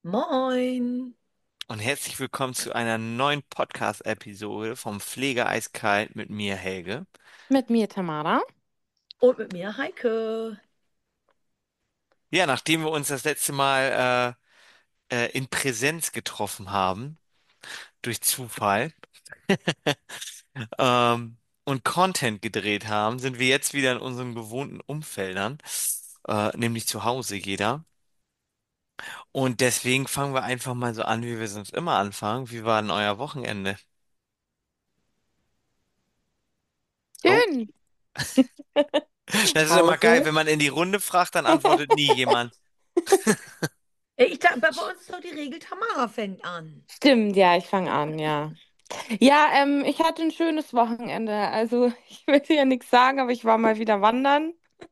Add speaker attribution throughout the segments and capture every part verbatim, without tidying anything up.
Speaker 1: Moin.
Speaker 2: Und herzlich willkommen zu einer neuen Podcast-Episode vom Pfleger eiskalt mit mir, Helge.
Speaker 3: Mit mir, Tamara.
Speaker 1: Und mit mir Heike.
Speaker 2: Ja, nachdem wir uns das letzte Mal äh, äh, in Präsenz getroffen haben, durch Zufall, ähm, und Content gedreht haben, sind wir jetzt wieder in unseren gewohnten Umfeldern, äh, nämlich zu Hause jeder. Und deswegen fangen wir einfach mal so an, wie wir sonst immer anfangen. Wie war denn euer Wochenende? Oh,
Speaker 3: Schön.
Speaker 2: das ist immer geil,
Speaker 3: Hause.
Speaker 2: wenn man in die Runde fragt, dann antwortet nie jemand.
Speaker 1: Äh, Ich dachte, bei uns ist doch die Regel, Tamara fängt an.
Speaker 3: Stimmt, ja, ich fange an, ja. Ja, ähm, ich hatte ein schönes Wochenende. Also, ich will dir ja nichts sagen, aber ich war mal wieder wandern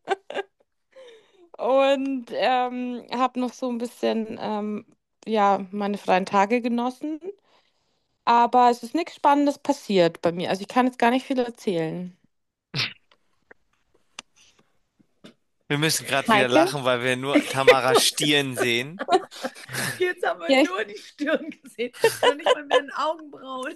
Speaker 3: und ähm, habe noch so ein bisschen, ähm, ja, meine freien Tage genossen. Aber es ist nichts Spannendes passiert bei mir. Also, ich kann jetzt gar nicht viel erzählen.
Speaker 2: Wir müssen gerade wieder
Speaker 3: Heike?
Speaker 2: lachen, weil wir nur Tamara Stirn sehen.
Speaker 1: Jetzt haben wir
Speaker 3: Ja, ich,
Speaker 1: nur die Stirn gesehen, noch nicht mal mehr den Augenbrauen.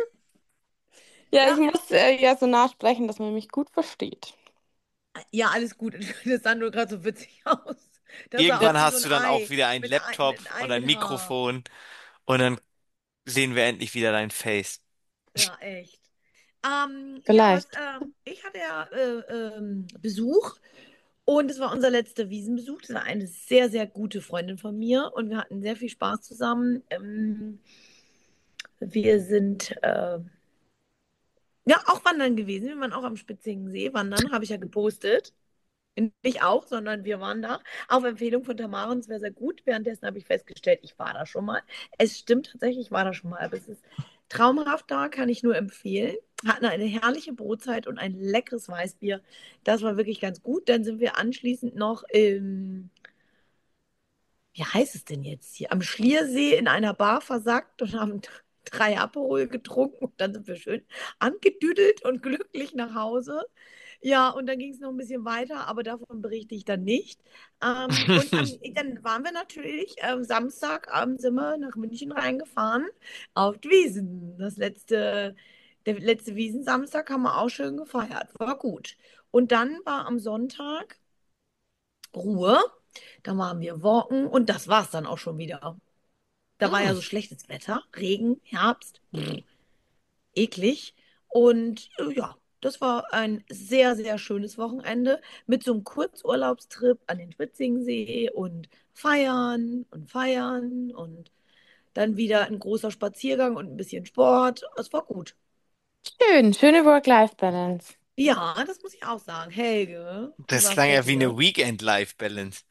Speaker 3: ja, ich
Speaker 1: Ja,
Speaker 3: muss äh, ja so nachsprechen, dass man mich gut versteht.
Speaker 1: ja, alles gut. Das sah nur gerade so witzig aus. Das sah
Speaker 2: Irgendwann
Speaker 1: aus wie so
Speaker 2: hast
Speaker 1: ein
Speaker 2: du dann auch
Speaker 1: Ei
Speaker 2: wieder einen
Speaker 1: mit, ein,
Speaker 2: Laptop
Speaker 1: mit
Speaker 2: und ein
Speaker 1: einem Haar.
Speaker 2: Mikrofon und dann sehen wir endlich wieder dein Face.
Speaker 1: Ja, echt. Ähm, ja, was,
Speaker 3: Vielleicht.
Speaker 1: äh, ich hatte ja äh, ähm, Besuch und es war unser letzter Wiesenbesuch. Das war eine sehr, sehr gute Freundin von mir und wir hatten sehr viel Spaß zusammen. Ähm, wir sind äh, ja auch wandern gewesen. Wir waren auch am Spitzigen See. Wandern habe ich ja gepostet. Nicht auch, sondern wir waren da. Auf Empfehlung von Tamara und es wäre sehr gut. Währenddessen habe ich festgestellt, ich war da schon mal. Es stimmt tatsächlich, ich war da schon mal. Aber es ist traumhaft da, kann ich nur empfehlen. Hatten eine herrliche Brotzeit und ein leckeres Weißbier. Das war wirklich ganz gut. Dann sind wir anschließend noch im, wie heißt es denn jetzt hier, am Schliersee in einer Bar versackt und haben drei Aperol getrunken und dann sind wir schön angedüdelt und glücklich nach Hause. Ja, und dann ging es noch ein bisschen weiter, aber davon berichte ich dann nicht. Ähm, und am, dann waren wir natürlich ähm, Samstagabend sind wir nach München reingefahren auf die Wiesn. Das letzte, der letzte Wiesensamstag haben wir auch schön gefeiert. War gut. Und dann war am Sonntag Ruhe. Da waren wir walken und das war es dann auch schon wieder. Da war
Speaker 2: Hm.
Speaker 1: ja so schlechtes Wetter, Regen, Herbst, brr, eklig. Und äh, ja, das war ein sehr, sehr schönes Wochenende mit so einem Kurzurlaubstrip an den Schwitzingensee und feiern und feiern und dann wieder ein großer Spaziergang und ein bisschen Sport. Es war gut.
Speaker 3: Schön, schöne Work-Life-Balance.
Speaker 1: Ja, das muss ich auch sagen. Helge, wie war
Speaker 2: Das
Speaker 1: es
Speaker 2: klang
Speaker 1: bei
Speaker 2: ja wie
Speaker 1: dir?
Speaker 2: eine Weekend-Life-Balance.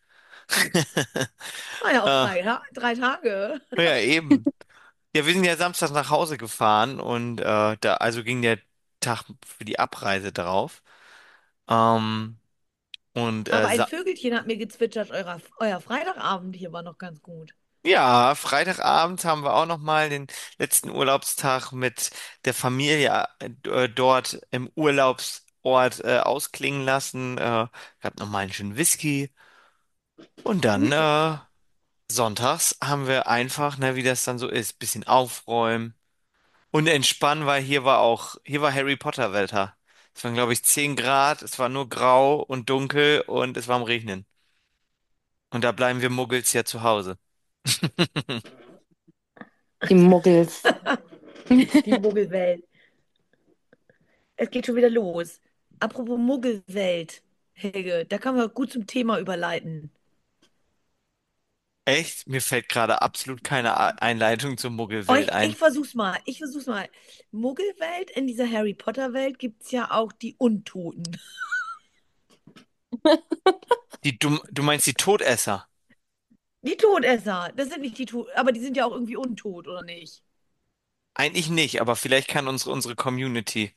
Speaker 1: War ja auch
Speaker 2: Äh,
Speaker 1: drei, Ta- drei Tage.
Speaker 2: ja, eben. Ja, wir sind ja Samstag nach Hause gefahren und äh, da also ging der Tag für die Abreise drauf. Ähm, und
Speaker 1: Aber
Speaker 2: äh,
Speaker 1: ein
Speaker 2: Sa
Speaker 1: Vögelchen hat mir gezwitschert, euer, euer Freitagabend hier war noch ganz gut.
Speaker 2: ja, Freitagabend haben wir auch noch mal den letzten Urlaubstag mit der Familie äh, dort im Urlaubsort äh, ausklingen lassen. Äh, gab noch mal einen schönen Whisky und dann äh, sonntags haben wir einfach, ne, wie das dann so ist, bisschen aufräumen und entspannen, weil hier war auch, hier war Harry Potter Wetter. Es waren, glaube ich, zehn Grad, es war nur grau und dunkel und es war am Regnen. Und da bleiben wir Muggels ja zu Hause.
Speaker 3: Die Muggels.
Speaker 1: Die Muggelwelt. Es geht schon wieder los. Apropos Muggelwelt, Helge, da kann man gut zum Thema überleiten.
Speaker 2: Echt? Mir fällt gerade absolut keine A- Einleitung zur
Speaker 1: Oh,
Speaker 2: Muggelwelt
Speaker 1: ich,
Speaker 2: ein.
Speaker 1: ich versuch's mal. Ich versuch's mal. Muggelwelt, in dieser Harry Potter Welt gibt's ja auch die Untoten.
Speaker 2: Die, du, du meinst die Todesser?
Speaker 1: Die Todesser. Das sind nicht die Toten, aber die sind ja auch irgendwie untot, oder nicht?
Speaker 2: Eigentlich nicht, aber vielleicht kann unsere, unsere Community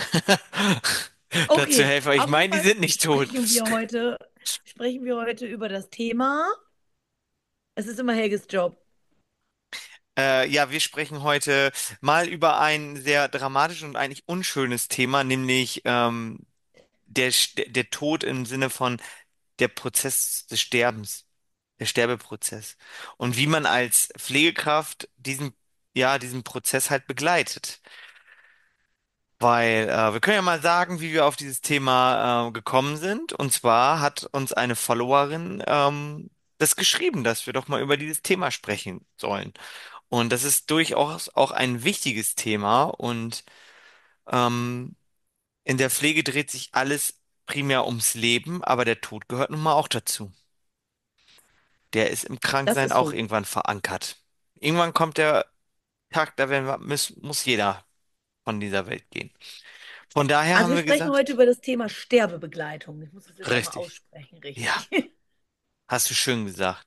Speaker 2: dazu
Speaker 1: Okay,
Speaker 2: helfen. Ich
Speaker 1: auf jeden
Speaker 2: meine, die
Speaker 1: Fall
Speaker 2: sind nicht tot.
Speaker 1: sprechen wir heute, sprechen wir heute über das Thema. Es ist immer Helges Job.
Speaker 2: Äh, ja, wir sprechen heute mal über ein sehr dramatisches und eigentlich unschönes Thema, nämlich ähm, der, St- der Tod im Sinne von der Prozess des Sterbens. der Sterbeprozess. Und wie man als Pflegekraft diesen, ja, diesen Prozess halt begleitet. Weil äh, wir können ja mal sagen, wie wir auf dieses Thema äh, gekommen sind. Und zwar hat uns eine Followerin ähm, das geschrieben, dass wir doch mal über dieses Thema sprechen sollen. Und das ist durchaus auch ein wichtiges Thema. Und ähm, in der Pflege dreht sich alles primär ums Leben, aber der Tod gehört nun mal auch dazu. Der ist im
Speaker 1: Das
Speaker 2: Kranksein
Speaker 1: ist
Speaker 2: auch
Speaker 1: so.
Speaker 2: irgendwann verankert. Irgendwann kommt der Tag, da werden wir, muss, muss jeder von dieser Welt gehen. Von daher
Speaker 1: Also
Speaker 2: haben
Speaker 1: wir
Speaker 2: wir
Speaker 1: sprechen
Speaker 2: gesagt,
Speaker 1: heute über das Thema Sterbebegleitung. Ich muss das jetzt einmal
Speaker 2: richtig.
Speaker 1: aussprechen,
Speaker 2: Ja,
Speaker 1: richtig.
Speaker 2: hast du schön gesagt.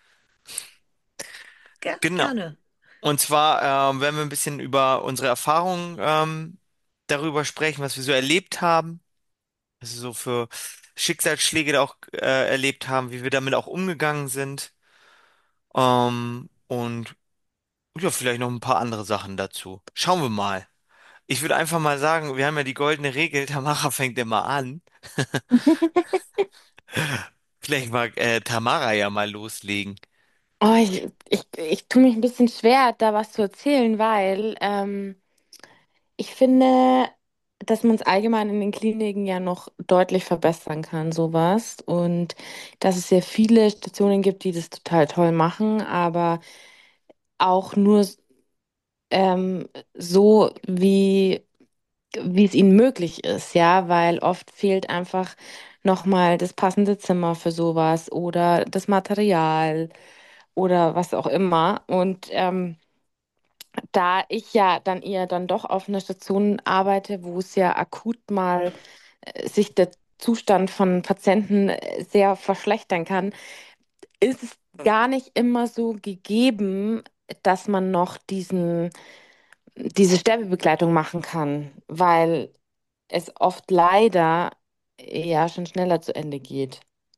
Speaker 1: Ger-
Speaker 2: Genau.
Speaker 1: Gerne.
Speaker 2: Und zwar ähm, werden wir ein bisschen über unsere Erfahrungen ähm, darüber sprechen, was wir so erlebt haben, was wir so für Schicksalsschläge da auch äh, erlebt haben, wie wir damit auch umgegangen sind. Ähm, und ja, vielleicht noch ein paar andere Sachen dazu. Schauen wir mal. Ich würde einfach mal sagen, wir haben ja die goldene Regel, Tamara fängt immer an. Vielleicht mag äh, Tamara ja mal loslegen.
Speaker 3: Oh, ich, ich, ich tue mich ein bisschen schwer, da was zu erzählen, weil ähm, ich finde, dass man es allgemein in den Kliniken ja noch deutlich verbessern kann, sowas. Und dass es sehr viele Stationen gibt, die das total toll machen, aber auch nur ähm, so, wie, wie es ihnen möglich ist, ja, weil oft fehlt einfach nochmal das passende Zimmer für sowas oder das Material oder was auch immer. Und ähm, da ich ja dann eher dann doch auf einer Station arbeite, wo es ja akut mal äh, sich der Zustand von Patienten äh, sehr verschlechtern kann, ist es gar nicht immer so gegeben, dass man noch diesen, diese Sterbebegleitung machen kann, weil es oft leider ja schon schneller zu Ende geht.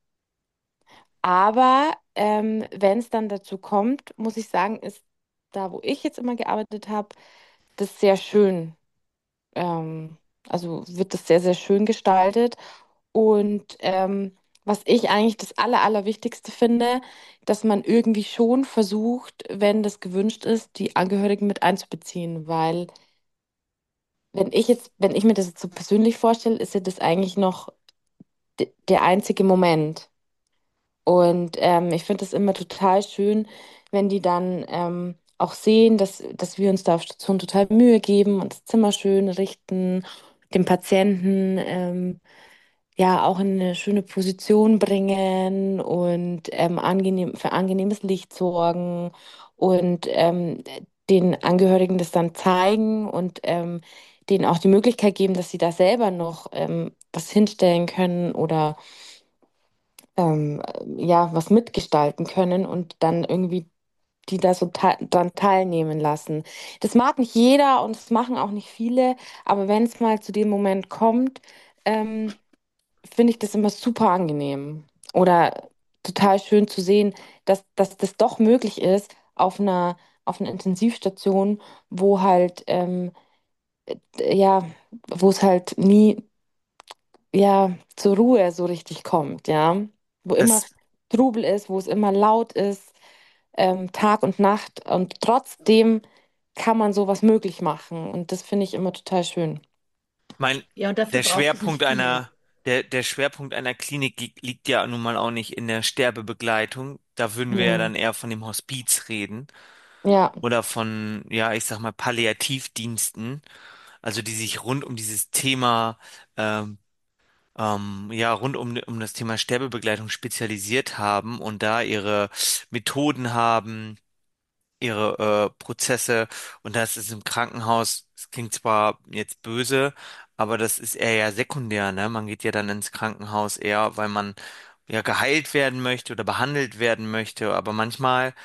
Speaker 3: Aber ähm, wenn es dann dazu kommt, muss ich sagen, ist da, wo ich jetzt immer gearbeitet habe, das sehr schön. Ähm, also wird das sehr, sehr schön gestaltet. Und ähm, was ich eigentlich das Aller, Allerwichtigste finde, dass man irgendwie schon versucht, wenn das gewünscht ist, die Angehörigen mit einzubeziehen. Weil wenn ich jetzt, wenn ich mir das jetzt so persönlich vorstelle, ist ja das eigentlich noch d- der einzige Moment. Und ähm, ich finde es immer total schön, wenn die dann ähm, auch sehen, dass, dass wir uns da auf Station total Mühe geben und das Zimmer schön richten, den Patienten ähm, ja auch in eine schöne Position bringen und ähm, angenehm, für angenehmes Licht sorgen und ähm, den Angehörigen das dann zeigen und ähm, denen auch die Möglichkeit geben, dass sie da selber noch ähm, was hinstellen können oder ähm, ja, was mitgestalten können und dann irgendwie die da so te dran teilnehmen lassen. Das mag nicht jeder und das machen auch nicht viele, aber wenn es mal zu dem Moment kommt, ähm, finde ich das immer super angenehm oder total schön zu sehen, dass, dass das doch möglich ist auf einer, auf einer Intensivstation, wo halt, ähm, ja, wo es halt nie ja, zur Ruhe so richtig kommt, ja. Wo immer
Speaker 2: Das,
Speaker 3: Trubel ist, wo es immer laut ist, ähm, Tag und Nacht. Und trotzdem kann man sowas möglich machen. Und das finde ich immer total schön.
Speaker 2: mein,
Speaker 1: Ja, und dafür
Speaker 2: der
Speaker 1: braucht es
Speaker 2: Schwerpunkt
Speaker 1: nicht viel.
Speaker 2: einer, der, der Schwerpunkt einer Klinik li- liegt ja nun mal auch nicht in der Sterbebegleitung. Da würden wir ja
Speaker 3: Nee.
Speaker 2: dann eher von dem Hospiz reden
Speaker 3: Ja.
Speaker 2: oder von, ja, ich sag mal, Palliativdiensten, also die sich rund um dieses Thema, ähm, ähm, ja, rund um, um das Thema Sterbebegleitung spezialisiert haben und da ihre Methoden haben, ihre äh, Prozesse. Und das ist im Krankenhaus, es klingt zwar jetzt böse, aber das ist eher ja sekundär, ne? Man geht ja dann ins Krankenhaus eher, weil man ja geheilt werden möchte oder behandelt werden möchte. Aber manchmal,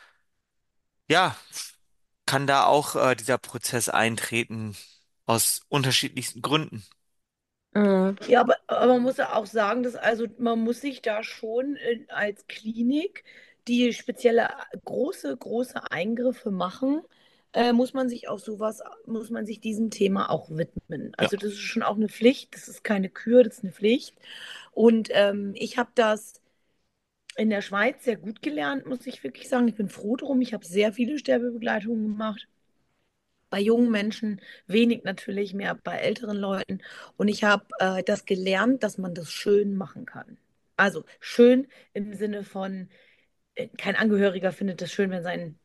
Speaker 2: ja, kann da auch äh, dieser Prozess eintreten aus unterschiedlichsten Gründen.
Speaker 3: Mhm.
Speaker 1: Ja, aber, aber man muss ja auch sagen, dass also man muss sich da schon äh, als Klinik, die spezielle große, große Eingriffe machen, äh, muss man sich auf sowas, muss man sich diesem Thema auch widmen.
Speaker 2: Ja,
Speaker 1: Also das ist schon auch eine Pflicht, das ist keine Kür, das ist eine Pflicht. Und ähm, ich habe das in der Schweiz sehr gut gelernt, muss ich wirklich sagen. Ich bin froh drum. Ich habe sehr viele Sterbebegleitungen gemacht. Bei jungen Menschen wenig natürlich, mehr bei älteren Leuten. Und ich habe äh, das gelernt, dass man das schön machen kann. Also schön im Sinne von, äh, kein Angehöriger findet es schön, wenn sein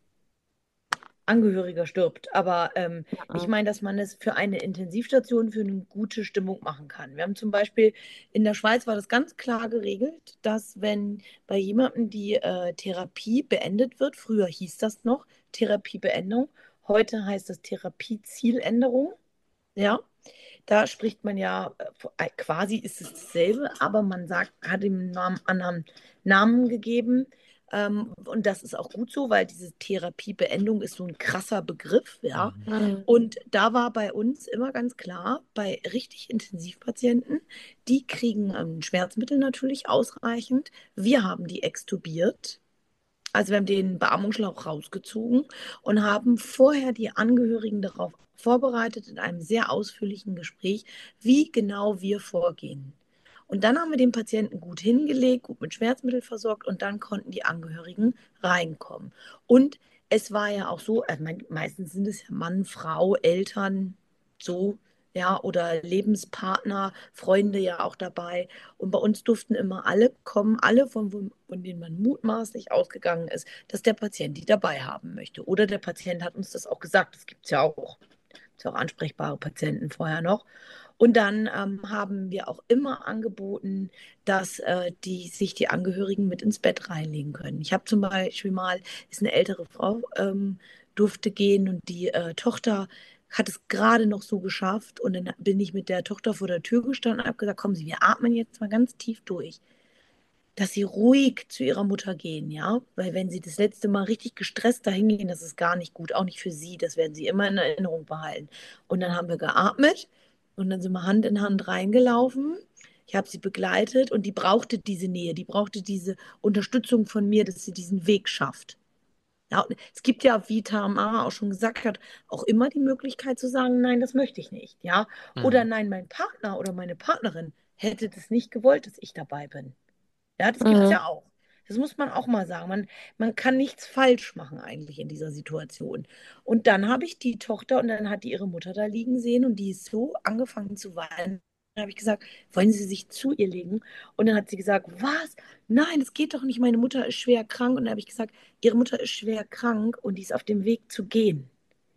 Speaker 1: Angehöriger stirbt. Aber ähm, ich
Speaker 3: Mhm.
Speaker 1: meine, dass man es für eine Intensivstation für eine gute Stimmung machen kann. Wir haben zum Beispiel in der Schweiz war das ganz klar geregelt, dass wenn bei jemandem die äh, Therapie beendet wird, früher hieß das noch Therapiebeendung, heute heißt das Therapiezieländerung. Ja, da spricht man ja, äh, quasi ist es dasselbe, aber man sagt, hat ihm einen Namen, anderen Namen gegeben. Ähm, und das ist auch gut so, weil diese Therapiebeendung ist so ein krasser Begriff, ja.
Speaker 2: Mhm.
Speaker 3: Mhm.
Speaker 1: Und da war bei uns immer ganz klar, bei richtig Intensivpatienten, die kriegen ähm, Schmerzmittel natürlich ausreichend. Wir haben die extubiert. Also wir haben den Beatmungsschlauch rausgezogen und haben vorher die Angehörigen darauf vorbereitet in einem sehr ausführlichen Gespräch, wie genau wir vorgehen. Und dann haben wir den Patienten gut hingelegt, gut mit Schmerzmittel versorgt und dann konnten die Angehörigen reinkommen. Und es war ja auch so, also mein, meistens sind es ja Mann, Frau, Eltern, so, ja, oder Lebenspartner, Freunde ja auch dabei. Und bei uns durften immer alle kommen, alle, von, von denen man mutmaßlich ausgegangen ist, dass der Patient die dabei haben möchte. Oder der Patient hat uns das auch gesagt. Das gibt es ja auch. Es auch ansprechbare Patienten vorher noch. Und dann ähm, haben wir auch immer angeboten, dass äh, die, sich die Angehörigen mit ins Bett reinlegen können. Ich habe zum Beispiel mal, ist eine ältere Frau, ähm, durfte gehen und die äh, Tochter hat es gerade noch so geschafft. Und dann bin ich mit der Tochter vor der Tür gestanden und habe gesagt, kommen Sie, wir atmen jetzt mal ganz tief durch, dass sie ruhig zu ihrer Mutter gehen, ja, weil wenn sie das letzte Mal richtig gestresst dahin gehen, das ist gar nicht gut, auch nicht für sie, das werden sie immer in Erinnerung behalten. Und dann haben wir geatmet und dann sind wir Hand in Hand reingelaufen. Ich habe sie begleitet und die brauchte diese Nähe, die brauchte diese Unterstützung von mir, dass sie diesen Weg schafft. Ja, und es gibt ja, wie Tamara auch schon gesagt hat, auch immer die Möglichkeit zu sagen, nein, das möchte ich nicht, ja, oder
Speaker 2: Mhm.
Speaker 1: nein, mein Partner oder meine Partnerin hätte das nicht gewollt, dass ich dabei bin. Ja, das gibt es
Speaker 3: Mhm.
Speaker 1: ja auch. Das muss man auch mal sagen. Man, man kann nichts falsch machen eigentlich in dieser Situation. Und dann habe ich die Tochter und dann hat die ihre Mutter da liegen sehen und die ist so angefangen zu weinen. Dann habe ich gesagt, wollen Sie sich zu ihr legen? Und dann hat sie gesagt, was? Nein, das geht doch nicht. Meine Mutter ist schwer krank. Und dann habe ich gesagt, Ihre Mutter ist schwer krank und die ist auf dem Weg zu gehen.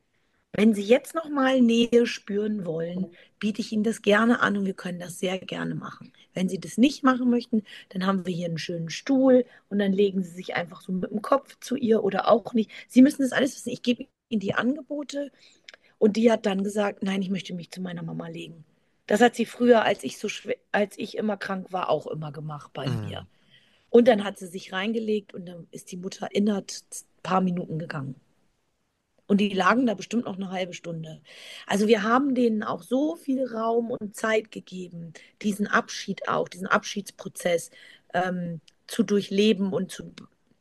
Speaker 1: Wenn Sie jetzt noch mal Nähe spüren wollen, biete ich Ihnen das gerne an und wir können das sehr gerne machen. Wenn Sie das nicht machen möchten, dann haben wir hier einen schönen Stuhl und dann legen Sie sich einfach so mit dem Kopf zu ihr oder auch nicht. Sie müssen das alles wissen. Ich gebe Ihnen die Angebote und die hat dann gesagt, nein, ich möchte mich zu meiner Mama legen. Das hat sie früher, als ich so schwer, als ich immer krank war, auch immer gemacht bei mir.
Speaker 2: Mhm.
Speaker 1: Und dann hat sie sich reingelegt und dann ist die Mutter innerhalb ein paar Minuten gegangen. Und die lagen da bestimmt noch eine halbe Stunde. Also wir haben denen auch so viel Raum und Zeit gegeben, diesen Abschied auch, diesen Abschiedsprozess ähm, zu durchleben und zu,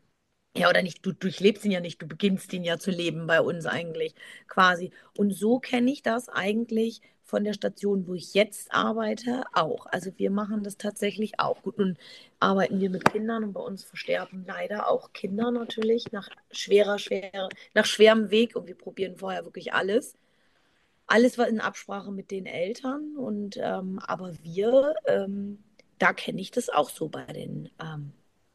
Speaker 1: ja, oder nicht, du durchlebst ihn ja nicht, du beginnst ihn ja zu leben bei uns eigentlich quasi. Und so kenne ich das eigentlich von der Station, wo ich jetzt arbeite, auch. Also wir machen das tatsächlich auch. Gut, nun arbeiten wir mit Kindern und bei uns versterben leider auch Kinder natürlich nach schwerer, schwerer, nach schwerem Weg und wir probieren vorher wirklich alles. Alles war in Absprache mit den Eltern und ähm, aber wir, ähm, da kenne ich das auch so bei den ähm,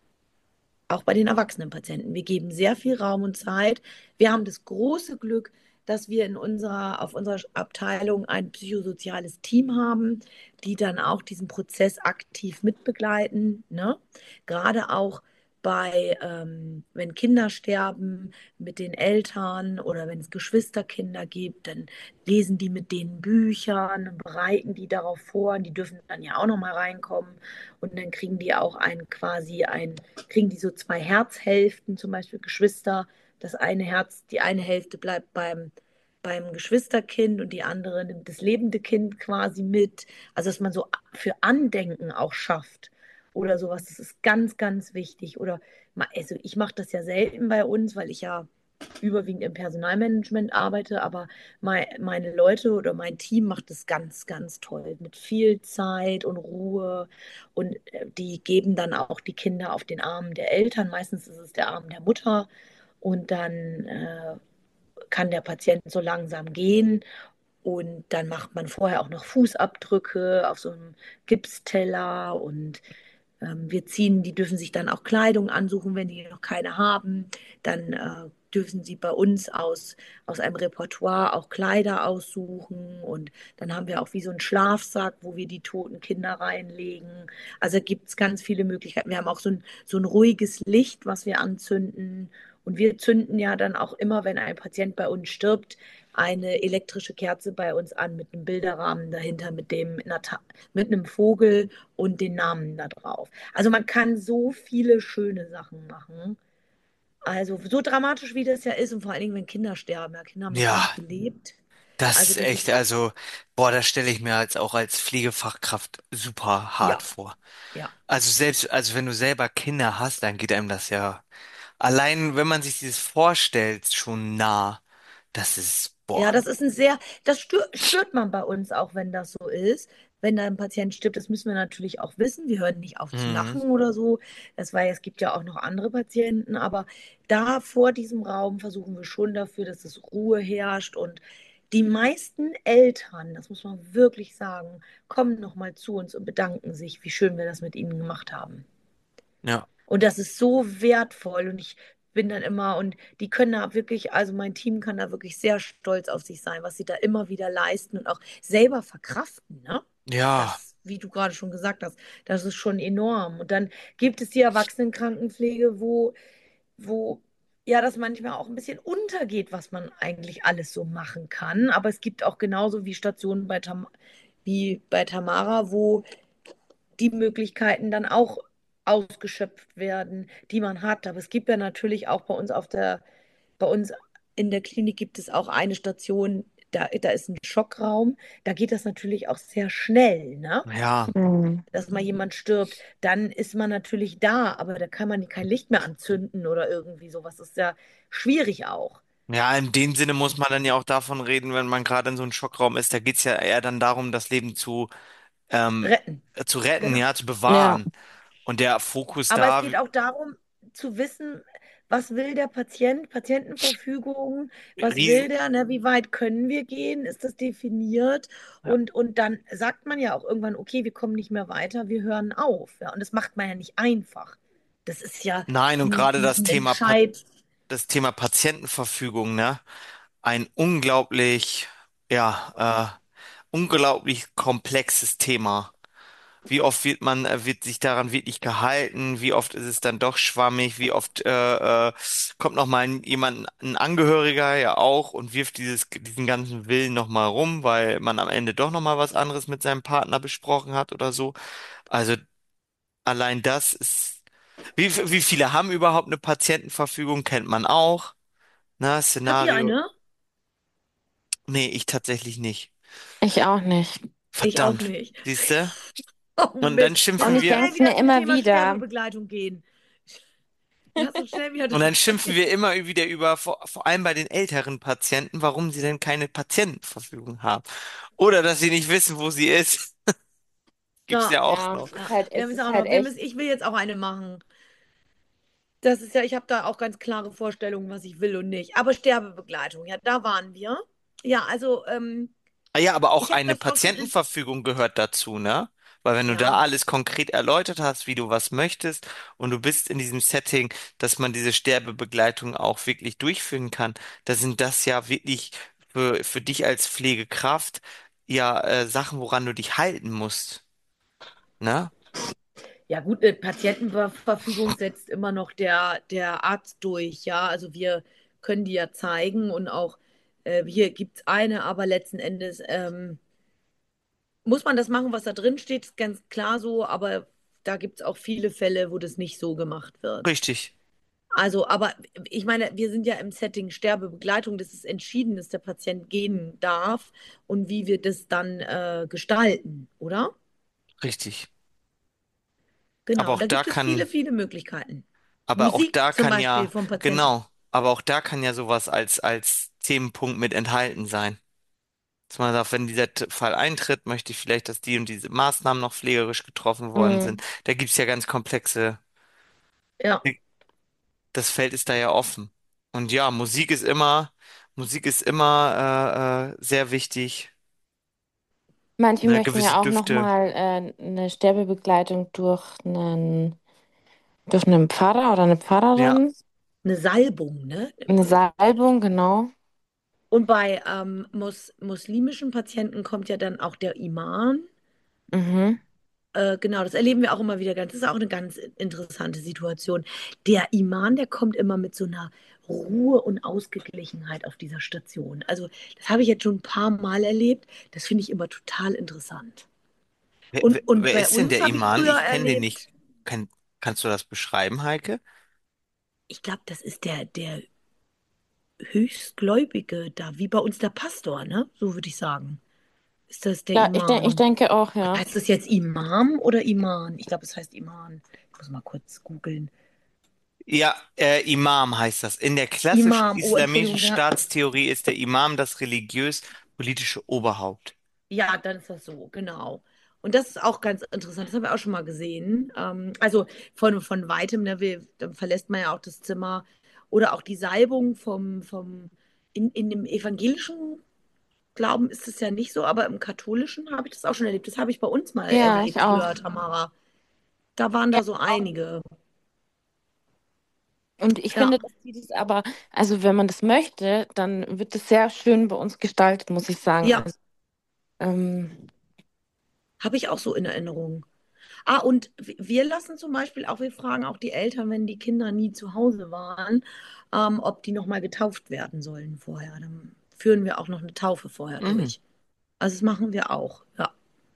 Speaker 1: auch bei den erwachsenen Patienten. Wir geben sehr viel Raum und Zeit. Wir haben das große Glück, dass wir in unserer, auf unserer Abteilung ein psychosoziales Team haben, die dann auch diesen Prozess aktiv mitbegleiten. Ne? Gerade auch bei, ähm, wenn Kinder sterben mit den Eltern oder wenn es Geschwisterkinder gibt, dann lesen die mit denen Büchern, bereiten die darauf vor und die dürfen dann ja auch noch mal reinkommen und dann kriegen die auch ein quasi ein kriegen die so zwei Herzhälften, zum Beispiel Geschwister. Das eine Herz, die eine Hälfte bleibt beim, beim Geschwisterkind und die andere nimmt das lebende Kind quasi mit. Also, dass man so für Andenken auch schafft oder sowas. Das ist ganz, ganz wichtig. Oder, also ich mache das ja selten bei uns, weil ich ja überwiegend im Personalmanagement arbeite, aber mei- meine Leute oder mein Team macht es ganz, ganz toll mit viel Zeit und Ruhe und äh, die geben dann auch die Kinder auf den Arm der Eltern. Meistens ist es der Arm der Mutter und dann äh, kann der Patient so langsam gehen und dann macht man vorher auch noch Fußabdrücke auf so einem Gipsteller und ähm, wir ziehen, die dürfen sich dann auch Kleidung ansuchen, wenn die noch keine haben. Dann äh, dürfen sie bei uns aus, aus einem Repertoire auch Kleider aussuchen. Und dann haben wir auch wie so einen Schlafsack, wo wir die toten Kinder reinlegen. Also gibt es ganz viele Möglichkeiten. Wir haben auch so ein, so ein ruhiges Licht, was wir anzünden. Und wir zünden ja dann auch immer, wenn ein Patient bei uns stirbt, eine elektrische Kerze bei uns an mit einem Bilderrahmen dahinter, mit dem, mit einem Vogel und den Namen da drauf. Also man kann so viele schöne Sachen machen. Also so dramatisch wie das ja ist und vor allen Dingen, wenn Kinder sterben. Ja, Kinder haben so
Speaker 2: Ja,
Speaker 1: wenig gelebt.
Speaker 2: das
Speaker 1: Also
Speaker 2: ist
Speaker 1: das
Speaker 2: echt,
Speaker 1: ist,
Speaker 2: also, boah, das stelle ich mir als auch als Pflegefachkraft super hart
Speaker 1: ja,
Speaker 2: vor.
Speaker 1: ja.
Speaker 2: Also selbst, also wenn du selber Kinder hast, dann geht einem das ja allein, wenn man sich dieses vorstellt, schon nah. Das ist,
Speaker 1: Ja,
Speaker 2: boah,
Speaker 1: das ist ein sehr, das stört, spürt man bei uns auch, wenn das so ist. Wenn da ein Patient stirbt, das müssen wir natürlich auch wissen. Wir hören nicht auf zu
Speaker 2: mhm,
Speaker 1: lachen oder so. Das war, es gibt ja auch noch andere Patienten, aber da vor diesem Raum versuchen wir schon dafür, dass es Ruhe herrscht. Und die meisten Eltern, das muss man wirklich sagen, kommen nochmal zu uns und bedanken sich, wie schön wir das mit ihnen gemacht haben.
Speaker 2: ja,
Speaker 1: Und das ist so wertvoll und ich bin dann immer, und die können da wirklich, also mein Team kann da wirklich sehr stolz auf sich sein, was sie da immer wieder leisten und auch selber verkraften, ne?
Speaker 2: ja,
Speaker 1: Das, wie du gerade schon gesagt hast, das ist schon enorm. Und dann gibt es die Erwachsenenkrankenpflege, wo, wo ja das manchmal auch ein bisschen untergeht, was man eigentlich alles so machen kann. Aber es gibt auch genauso wie Stationen bei Tam wie bei Tamara, wo die Möglichkeiten dann auch ausgeschöpft werden, die man hat. Aber es gibt ja natürlich auch bei uns auf der, bei uns in der Klinik gibt es auch eine Station, da, da ist ein Schockraum. Da geht das natürlich auch sehr schnell, ne?
Speaker 2: ja.
Speaker 3: Mhm.
Speaker 1: Dass mal jemand stirbt, dann ist man natürlich da, aber da kann man kein Licht mehr anzünden oder irgendwie sowas. Das ist ja schwierig auch.
Speaker 2: Ja, in dem Sinne muss man dann ja auch davon reden, wenn man gerade in so einem Schockraum ist, da geht's ja eher dann darum, das Leben zu, ähm,
Speaker 1: Retten.
Speaker 2: äh, zu retten,
Speaker 1: Genau.
Speaker 2: ja, zu
Speaker 3: Ja,
Speaker 2: bewahren. Und der Fokus
Speaker 1: Aber es
Speaker 2: da,
Speaker 1: geht auch darum, zu wissen, was will der Patient, Patientenverfügung, was will
Speaker 2: riesen,
Speaker 1: der, ne, wie weit können wir gehen, ist das definiert?
Speaker 2: ja.
Speaker 1: Und, und dann sagt man ja auch irgendwann, okay, wir kommen nicht mehr weiter, wir hören auf. Ja, und das macht man ja nicht einfach. Das ist ja
Speaker 2: Nein, und
Speaker 1: ein,
Speaker 2: gerade das
Speaker 1: ein
Speaker 2: Thema, Pa-
Speaker 1: Entscheid.
Speaker 2: das Thema Patientenverfügung, ne? Ein unglaublich, ja, äh, unglaublich komplexes Thema. Wie oft wird man, äh, wird sich daran wirklich gehalten? Wie oft ist es dann doch schwammig? Wie oft äh, äh, kommt noch mal ein, jemand, ein Angehöriger ja auch und wirft dieses, diesen ganzen Willen noch mal rum, weil man am Ende doch noch mal was anderes mit seinem Partner besprochen hat oder so. Also allein das ist. Wie, wie viele haben überhaupt eine Patientenverfügung? Kennt man auch. Na,
Speaker 1: Habt ihr
Speaker 2: Szenario.
Speaker 1: eine?
Speaker 2: Nee, ich tatsächlich nicht.
Speaker 3: ich auch nicht.
Speaker 1: Ich auch
Speaker 2: Verdammt.
Speaker 1: nicht.
Speaker 2: Siehste?
Speaker 1: Oh
Speaker 2: Und dann
Speaker 1: Mist. Lass
Speaker 3: Und
Speaker 2: schimpfen
Speaker 1: uns
Speaker 3: ich
Speaker 2: wir.
Speaker 3: denke
Speaker 1: schnell
Speaker 3: es
Speaker 1: wieder
Speaker 3: mir
Speaker 1: zum
Speaker 3: immer
Speaker 1: Thema
Speaker 3: wieder.
Speaker 1: Sterbebegleitung gehen. Lass uns schnell wieder
Speaker 2: Und
Speaker 1: drüber
Speaker 2: dann schimpfen
Speaker 1: reden.
Speaker 2: wir immer wieder über, vor, vor allem bei den älteren Patienten, warum sie denn keine Patientenverfügung haben. Oder dass sie nicht wissen, wo sie ist. Gibt's
Speaker 1: Ja,
Speaker 2: ja auch
Speaker 3: Ja,
Speaker 2: noch.
Speaker 3: es ist
Speaker 1: ja.
Speaker 3: halt,
Speaker 1: Wir
Speaker 3: es
Speaker 1: müssen
Speaker 3: ist
Speaker 1: auch
Speaker 3: halt
Speaker 1: noch, wir
Speaker 3: echt.
Speaker 1: müssen, ich will jetzt auch eine machen. Das ist ja, ich habe da auch ganz klare Vorstellungen, was ich will und nicht. Aber Sterbebegleitung, ja, da waren wir. Ja, also ähm,
Speaker 2: Ah ja, aber auch
Speaker 1: ich habe
Speaker 2: eine
Speaker 1: das auch schon in,
Speaker 2: Patientenverfügung gehört dazu, ne? Weil wenn du da
Speaker 1: ja,
Speaker 2: alles konkret erläutert hast, wie du was möchtest und du bist in diesem Setting, dass man diese Sterbebegleitung auch wirklich durchführen kann, da sind das ja wirklich für, für dich als Pflegekraft ja äh, Sachen, woran du dich halten musst, ne?
Speaker 1: ja gut, eine Patientenverfügung setzt immer noch der, der Arzt durch, ja. Also wir können die ja zeigen und auch äh, hier gibt es eine, aber letzten Endes ähm, muss man das machen, was da drin steht, ist ganz klar so, aber da gibt es auch viele Fälle, wo das nicht so gemacht wird.
Speaker 2: Richtig,
Speaker 1: Also, aber ich meine, wir sind ja im Setting Sterbebegleitung. Das ist entschieden, dass der Patient gehen darf und wie wir das dann äh, gestalten, oder?
Speaker 2: richtig. Aber
Speaker 1: Genau,
Speaker 2: auch
Speaker 1: und da
Speaker 2: da
Speaker 1: gibt es
Speaker 2: kann,
Speaker 1: viele, viele Möglichkeiten.
Speaker 2: aber auch
Speaker 1: Musik
Speaker 2: da
Speaker 1: zum
Speaker 2: kann
Speaker 1: Beispiel
Speaker 2: ja,
Speaker 1: vom Patienten.
Speaker 2: genau. aber auch da kann ja sowas als, als Themenpunkt mit enthalten sein. Dass man sagt, wenn dieser T- Fall eintritt, möchte ich vielleicht, dass die und diese Maßnahmen noch pflegerisch getroffen worden sind.
Speaker 3: Mhm.
Speaker 2: Da gibt's ja ganz komplexe,
Speaker 1: Ja,
Speaker 2: das Feld ist da ja offen. Und ja, Musik ist immer, Musik ist immer äh, äh, sehr wichtig.
Speaker 3: Manche
Speaker 2: Oder
Speaker 3: möchten
Speaker 2: gewisse
Speaker 3: ja auch
Speaker 2: Düfte.
Speaker 3: nochmal äh, eine Sterbebegleitung durch einen, durch einen Pfarrer oder eine
Speaker 2: Ja,
Speaker 3: Pfarrerin.
Speaker 1: eine Salbung, ne?
Speaker 3: Eine Salbung, genau.
Speaker 1: Und bei ähm, mus muslimischen Patienten kommt ja dann auch der Imam.
Speaker 3: Mhm.
Speaker 1: Äh, genau, das erleben wir auch immer wieder ganz. Das ist auch eine ganz interessante Situation. Der Imam, der kommt immer mit so einer Ruhe und Ausgeglichenheit auf dieser Station. Also, das habe ich jetzt schon ein paar Mal erlebt. Das finde ich immer total interessant.
Speaker 2: wer, wer,
Speaker 1: Und, und
Speaker 2: wer
Speaker 1: bei
Speaker 2: ist denn
Speaker 1: uns
Speaker 2: der
Speaker 1: habe ich
Speaker 2: Iman?
Speaker 1: früher
Speaker 2: Ich kenne den nicht.
Speaker 1: erlebt,
Speaker 2: Kann, kannst du das beschreiben, Heike?
Speaker 1: ich glaube, das ist der, der Höchstgläubige da, wie bei uns der Pastor, ne? So würde ich sagen. Ist das der
Speaker 3: Ja, ich, denk, ich
Speaker 1: Imam?
Speaker 3: denke auch, ja.
Speaker 1: Heißt das jetzt Imam oder Iman? Ich glaube, es heißt Iman. Ich muss mal kurz googeln.
Speaker 2: Ja, äh, Imam heißt das. In der klassischen
Speaker 1: Imam, oh,
Speaker 2: islamischen
Speaker 1: Entschuldigung, ja.
Speaker 2: Staatstheorie ist der Imam das religiös-politische Oberhaupt.
Speaker 1: Ja, dann ist das so, genau. Und das ist auch ganz interessant, das haben wir auch schon mal gesehen. Ähm, also von, von weitem, ne, wir, dann verlässt man ja auch das Zimmer. Oder auch die Salbung vom, vom in, in dem evangelischen Glauben ist es ja nicht so, aber im katholischen habe ich das auch schon erlebt. Das habe ich bei uns mal
Speaker 3: Ja, ich
Speaker 1: erlebt
Speaker 3: auch.
Speaker 1: früher, Tamara. Da waren
Speaker 3: Ja,
Speaker 1: da so einige.
Speaker 3: und ich
Speaker 1: Ja,
Speaker 3: finde, dass die das aber, also wenn man das möchte, dann wird das sehr schön bei uns gestaltet, muss ich sagen.
Speaker 1: ja,
Speaker 3: Also, ähm,
Speaker 1: habe ich auch so in Erinnerung. Ah, und w- wir lassen zum Beispiel auch, wir fragen auch die Eltern, wenn die Kinder nie zu Hause waren, ähm, ob die nochmal getauft werden sollen vorher. Dann führen wir auch noch eine Taufe vorher
Speaker 2: Mhm.
Speaker 1: durch. Also das machen wir auch, ja.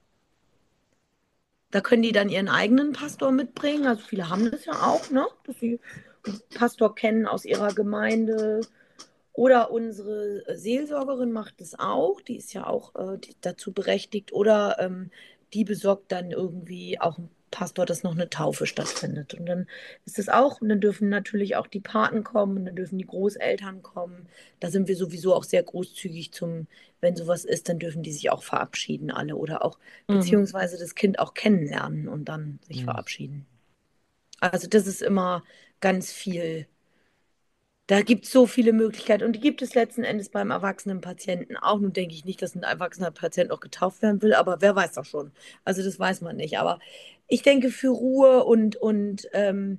Speaker 1: Da können die dann ihren eigenen Pastor mitbringen. Also viele haben das ja auch, ne? Dass sie einen Pastor kennen aus ihrer Gemeinde. Oder unsere Seelsorgerin macht es auch, die ist ja auch äh, die, dazu berechtigt. Oder ähm, die besorgt dann irgendwie auch ein Pastor, dass noch eine Taufe stattfindet. Und dann ist es auch, und dann dürfen natürlich auch die Paten kommen, und dann dürfen die Großeltern kommen. Da sind wir sowieso auch sehr großzügig zum, wenn sowas ist, dann dürfen die sich auch verabschieden, alle. Oder auch,
Speaker 3: mhm.
Speaker 1: beziehungsweise das Kind auch kennenlernen und dann sich
Speaker 2: Mhm.
Speaker 1: verabschieden. Also das ist immer ganz viel. Da gibt es so viele Möglichkeiten und die gibt es letzten Endes beim erwachsenen Patienten auch. Nun denke ich nicht, dass ein erwachsener Patient auch getauft werden will, aber wer weiß das schon. Also das weiß man nicht. Aber ich denke, für Ruhe und, und ähm,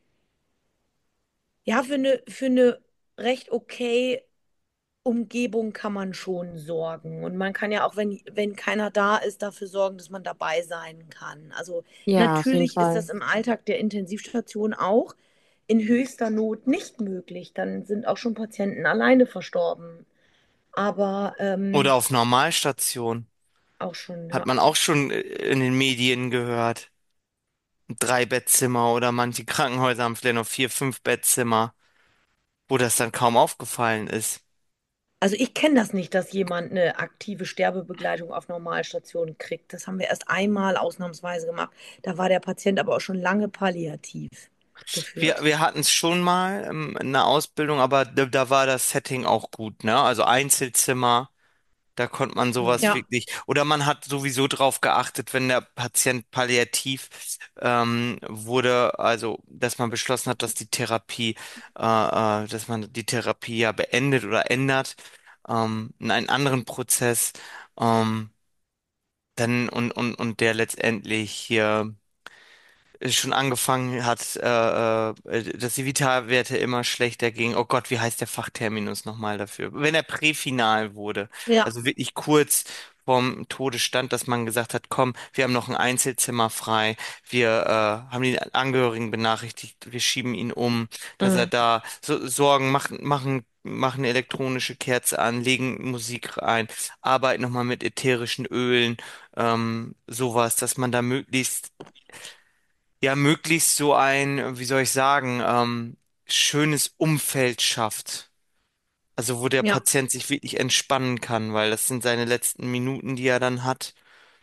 Speaker 1: ja, für eine, für eine recht okay Umgebung kann man schon sorgen. Und man kann ja auch, wenn, wenn keiner da ist, dafür sorgen, dass man dabei sein kann. Also
Speaker 3: Ja, auf jeden
Speaker 1: natürlich ist
Speaker 3: Fall.
Speaker 1: das im Alltag der Intensivstation auch in höchster Not nicht möglich. Dann sind auch schon Patienten alleine verstorben. Aber
Speaker 2: Oder
Speaker 1: ähm,
Speaker 2: auf Normalstation.
Speaker 1: auch schon,
Speaker 2: Hat
Speaker 1: ja.
Speaker 2: man auch schon äh, in den Medien gehört. Drei Bettzimmer oder manche Krankenhäuser haben vielleicht noch vier, fünf Bettzimmer, wo das dann kaum aufgefallen ist.
Speaker 1: Also ich kenne das nicht, dass jemand eine aktive Sterbebegleitung auf Normalstation kriegt. Das haben wir erst einmal ausnahmsweise gemacht. Da war der Patient aber auch schon lange palliativ
Speaker 2: Wir,
Speaker 1: geführt.
Speaker 2: wir hatten es schon mal ähm, in der Ausbildung, aber da, da war das Setting auch gut, ne? Also Einzelzimmer. Da konnte man sowas
Speaker 1: Ja.
Speaker 2: wirklich, oder man hat sowieso drauf geachtet, wenn der Patient palliativ ähm, wurde, also dass man beschlossen hat, dass die Therapie, äh, äh, dass man die Therapie ja beendet oder ändert ähm, in einen anderen Prozess, ähm, dann und und und der letztendlich hier schon angefangen hat, äh, äh, dass die Vitalwerte immer schlechter gingen. Oh Gott, wie heißt der Fachterminus nochmal dafür? Wenn er präfinal wurde,
Speaker 1: Ja.
Speaker 2: also wirklich kurz vorm Todesstand, dass man gesagt hat, komm, wir haben noch ein Einzelzimmer frei, wir äh, haben die Angehörigen benachrichtigt, wir schieben ihn um, dass er
Speaker 1: Mhm.
Speaker 2: da so, Sorgen machen, machen, machen eine elektronische Kerze an, legen Musik rein, arbeiten nochmal mit ätherischen Ölen, ähm, sowas, dass man da möglichst ja möglichst so ein, wie soll ich sagen, ähm, schönes Umfeld schafft. Also wo der
Speaker 1: Ja.
Speaker 2: Patient sich wirklich entspannen kann, weil das sind seine letzten Minuten, die er dann hat,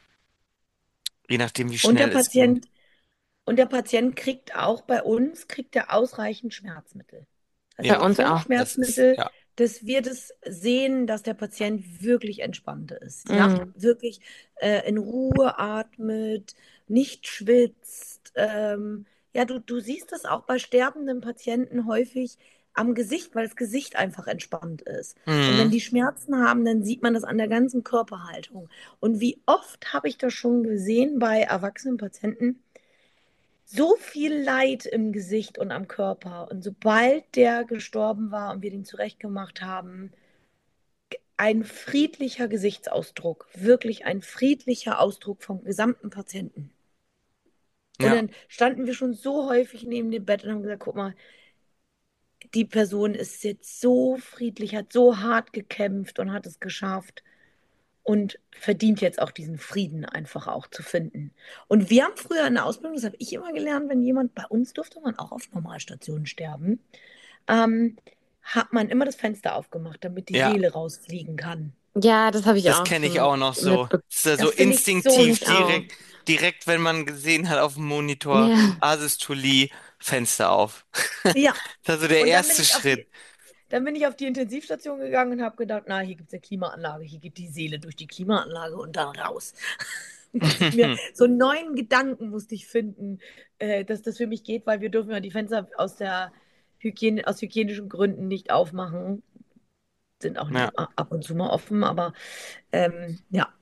Speaker 2: je nachdem, wie
Speaker 1: Und der
Speaker 2: schnell es ging.
Speaker 1: Patient, und der Patient kriegt auch bei uns, kriegt er ausreichend Schmerzmittel. Es
Speaker 3: Bei
Speaker 2: Ja,
Speaker 1: gibt
Speaker 3: uns
Speaker 1: schon
Speaker 3: auch.
Speaker 2: das ist,
Speaker 1: Schmerzmittel,
Speaker 2: ja.
Speaker 1: dass wir das sehen, dass der Patient wirklich entspannt ist. Ja,
Speaker 3: Mm.
Speaker 1: wirklich äh, in Ruhe atmet, nicht schwitzt. Ähm, ja, du, du siehst das auch bei sterbenden Patienten häufig am Gesicht, weil das Gesicht einfach entspannt ist. Und wenn
Speaker 2: Mhm.
Speaker 1: die Schmerzen haben, dann sieht man das an der ganzen Körperhaltung. Und wie oft habe ich das schon gesehen bei erwachsenen Patienten, so viel Leid im Gesicht und am Körper. Und sobald der gestorben war und wir den zurechtgemacht haben, ein friedlicher Gesichtsausdruck, wirklich ein friedlicher Ausdruck vom gesamten Patienten. Und
Speaker 2: Ja,
Speaker 1: dann standen wir schon so häufig neben dem Bett und haben gesagt, guck mal, die Person ist jetzt so friedlich, hat so hart gekämpft und hat es geschafft und verdient jetzt auch diesen Frieden einfach auch zu finden. Und wir haben früher in der Ausbildung, das habe ich immer gelernt, wenn jemand bei uns durfte man auch auf Normalstationen sterben, ähm, hat man immer das Fenster aufgemacht, damit die
Speaker 2: ja,
Speaker 1: Seele rausfliegen kann.
Speaker 3: Ja, das habe ich
Speaker 2: das
Speaker 3: auch
Speaker 2: kenne ich
Speaker 3: schon
Speaker 2: auch noch so.
Speaker 3: mitbekommen.
Speaker 2: Das ist ja so
Speaker 1: Das finde ich so
Speaker 2: instinktiv,
Speaker 3: Ich auch.
Speaker 2: direkt, direkt, wenn man gesehen hat auf dem Monitor,
Speaker 3: Ja.
Speaker 2: Asystolie, Fenster auf.
Speaker 1: Ja,
Speaker 2: Das ist so der
Speaker 1: und dann bin
Speaker 2: erste
Speaker 1: ich auf
Speaker 2: Schritt.
Speaker 1: die, dann bin ich auf die Intensivstation gegangen und habe gedacht, na, hier gibt es eine Klimaanlage, hier geht die Seele durch die Klimaanlage und dann raus. Musste ich mir so einen neuen Gedanken musste ich finden, äh, dass das für mich geht, weil wir dürfen ja die Fenster aus der Hygiene, aus hygienischen Gründen nicht aufmachen, sind auch
Speaker 2: Ja.
Speaker 1: nicht ab und zu mal offen, aber ähm, ja,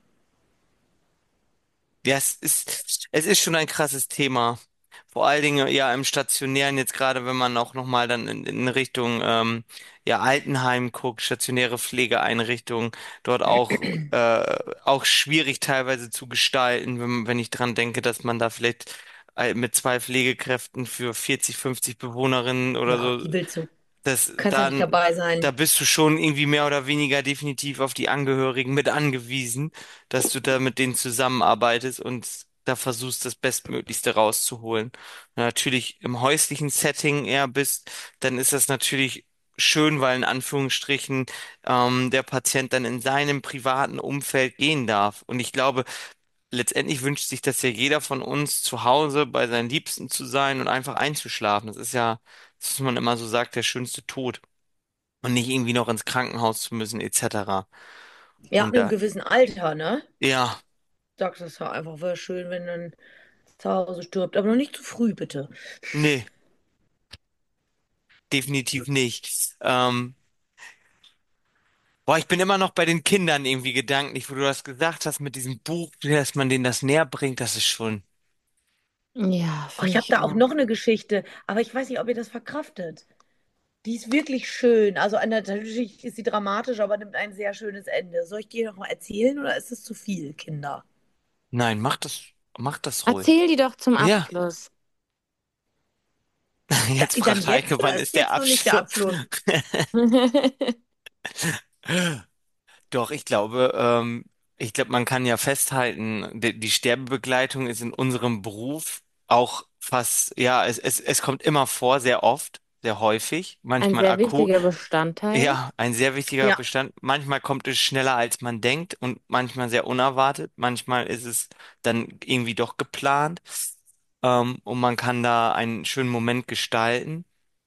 Speaker 2: Ja, es ist, es ist schon ein krasses Thema. Vor allen Dingen ja im Stationären, jetzt gerade wenn man auch nochmal dann in, in Richtung ähm, ja, Altenheim guckt, stationäre Pflegeeinrichtungen, dort auch, äh, auch schwierig teilweise zu gestalten, wenn, wenn ich dran denke, dass man da vielleicht äh, mit zwei Pflegekräften für vierzig, fünfzig Bewohnerinnen oder
Speaker 1: ja,
Speaker 2: so
Speaker 1: wie willst du?
Speaker 2: das
Speaker 1: Kannst ja nicht
Speaker 2: dann,
Speaker 1: dabei
Speaker 2: da
Speaker 1: sein.
Speaker 2: bist du schon irgendwie mehr oder weniger definitiv auf die Angehörigen mit angewiesen, dass du da mit denen zusammenarbeitest und da versuchst, das Bestmöglichste rauszuholen. Wenn du natürlich im häuslichen Setting eher bist, dann ist das natürlich schön, weil in Anführungsstrichen ähm, der Patient dann in seinem privaten Umfeld gehen darf. Und ich glaube, letztendlich wünscht sich das ja jeder von uns, zu Hause bei seinen Liebsten zu sein und einfach einzuschlafen. Das ist ja, das, was man immer so sagt, der schönste Tod. Und nicht irgendwie noch ins Krankenhaus zu müssen, et cetera.
Speaker 1: Ja, ab
Speaker 2: Und
Speaker 1: einem
Speaker 2: da,
Speaker 1: gewissen Alter, ne?
Speaker 2: ja,
Speaker 1: Sagst du es ja einfach, wäre schön, wenn dann zu Hause stirbt, aber noch nicht zu früh, bitte.
Speaker 2: nee, definitiv nicht. Ähm, boah, ich bin immer noch bei den Kindern irgendwie gedanklich, wo du das gesagt hast mit diesem Buch, dass man denen das näher bringt, das ist schon.
Speaker 3: Ja,
Speaker 1: Oh, ich
Speaker 3: finde
Speaker 1: habe
Speaker 3: ich
Speaker 1: da auch
Speaker 3: auch.
Speaker 1: noch eine Geschichte, aber ich weiß nicht, ob ihr das verkraftet. Die ist wirklich schön. Also an der- natürlich ist sie dramatisch, aber nimmt ein sehr schönes Ende. Soll ich dir noch mal erzählen oder ist es zu viel, Kinder?
Speaker 2: Nein, mach das, mach das ruhig.
Speaker 3: Erzähl die doch zum
Speaker 2: Ja,
Speaker 3: Abschluss.
Speaker 1: Ja,
Speaker 2: jetzt
Speaker 1: dann
Speaker 2: fragt
Speaker 1: jetzt
Speaker 2: Heike,
Speaker 1: oder
Speaker 2: wann
Speaker 1: ist
Speaker 2: ist der
Speaker 1: jetzt noch nicht der
Speaker 2: Abschluss?
Speaker 1: Abschluss?
Speaker 2: Doch, ich glaube, ähm, ich glaube, man kann ja festhalten, die, die Sterbebegleitung ist in unserem Beruf auch fast, ja, es, es, es kommt immer vor, sehr oft, sehr häufig,
Speaker 3: Ein
Speaker 2: manchmal
Speaker 3: sehr
Speaker 2: akut.
Speaker 3: wichtiger Bestandteil.
Speaker 2: Ja, ein sehr wichtiger
Speaker 1: Ja,
Speaker 2: Bestand. Manchmal kommt es schneller, als man denkt und manchmal sehr unerwartet. Manchmal ist es dann irgendwie doch geplant, ähm, und man kann da einen schönen Moment gestalten.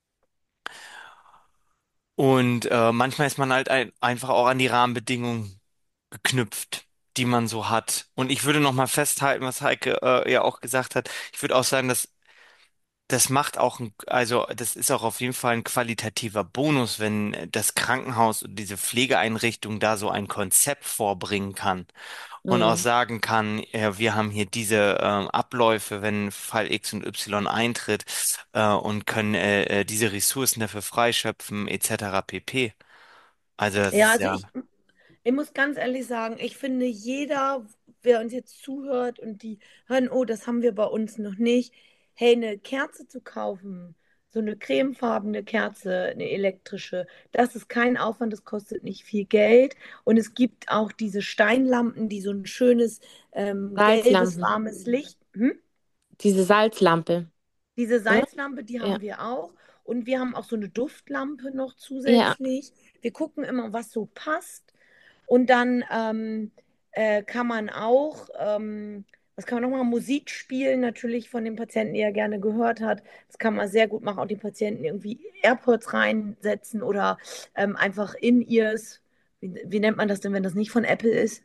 Speaker 2: Und äh, manchmal ist man halt ein, einfach auch an die Rahmenbedingungen geknüpft, die man so hat. Und ich würde noch mal festhalten, was Heike äh, ja auch gesagt hat. Ich würde auch sagen, dass das macht auch, ein, also das ist auch auf jeden Fall ein qualitativer Bonus, wenn das Krankenhaus und diese Pflegeeinrichtung da so ein Konzept vorbringen kann und auch
Speaker 3: Mhm.
Speaker 2: sagen kann, ja, wir haben hier diese ähm, Abläufe, wenn Fall X und Y eintritt, äh, und können äh, äh, diese Ressourcen dafür freischöpfen, et cetera pp. Also das
Speaker 1: ja,
Speaker 2: ist
Speaker 1: also
Speaker 2: ja,
Speaker 1: ich, ich muss ganz ehrlich sagen, ich finde, jeder, wer uns jetzt zuhört und die hören, oh, das haben wir bei uns noch nicht, hey, eine Kerze zu kaufen, so eine cremefarbene Kerze, eine elektrische, das ist kein Aufwand, das kostet nicht viel Geld. Und es gibt auch diese Steinlampen, die so ein schönes ähm, gelbes,
Speaker 3: Salzlampen.
Speaker 1: warmes Licht. Hm?
Speaker 3: Diese Salzlampe,
Speaker 1: Diese
Speaker 3: oder?
Speaker 1: Salzlampe, die
Speaker 3: Ja.
Speaker 1: haben wir auch. Und wir haben auch so eine Duftlampe noch
Speaker 3: Ja.
Speaker 1: zusätzlich. Wir gucken immer, was so passt. Und dann ähm, äh, kann man auch, ähm, Was kann man nochmal? Musik spielen, natürlich von dem Patienten, die er gerne gehört hat. Das kann man sehr gut machen. Auch den Patienten irgendwie AirPods reinsetzen oder ähm, einfach In-Ears. Wie, wie nennt man das denn, wenn das nicht von Apple ist?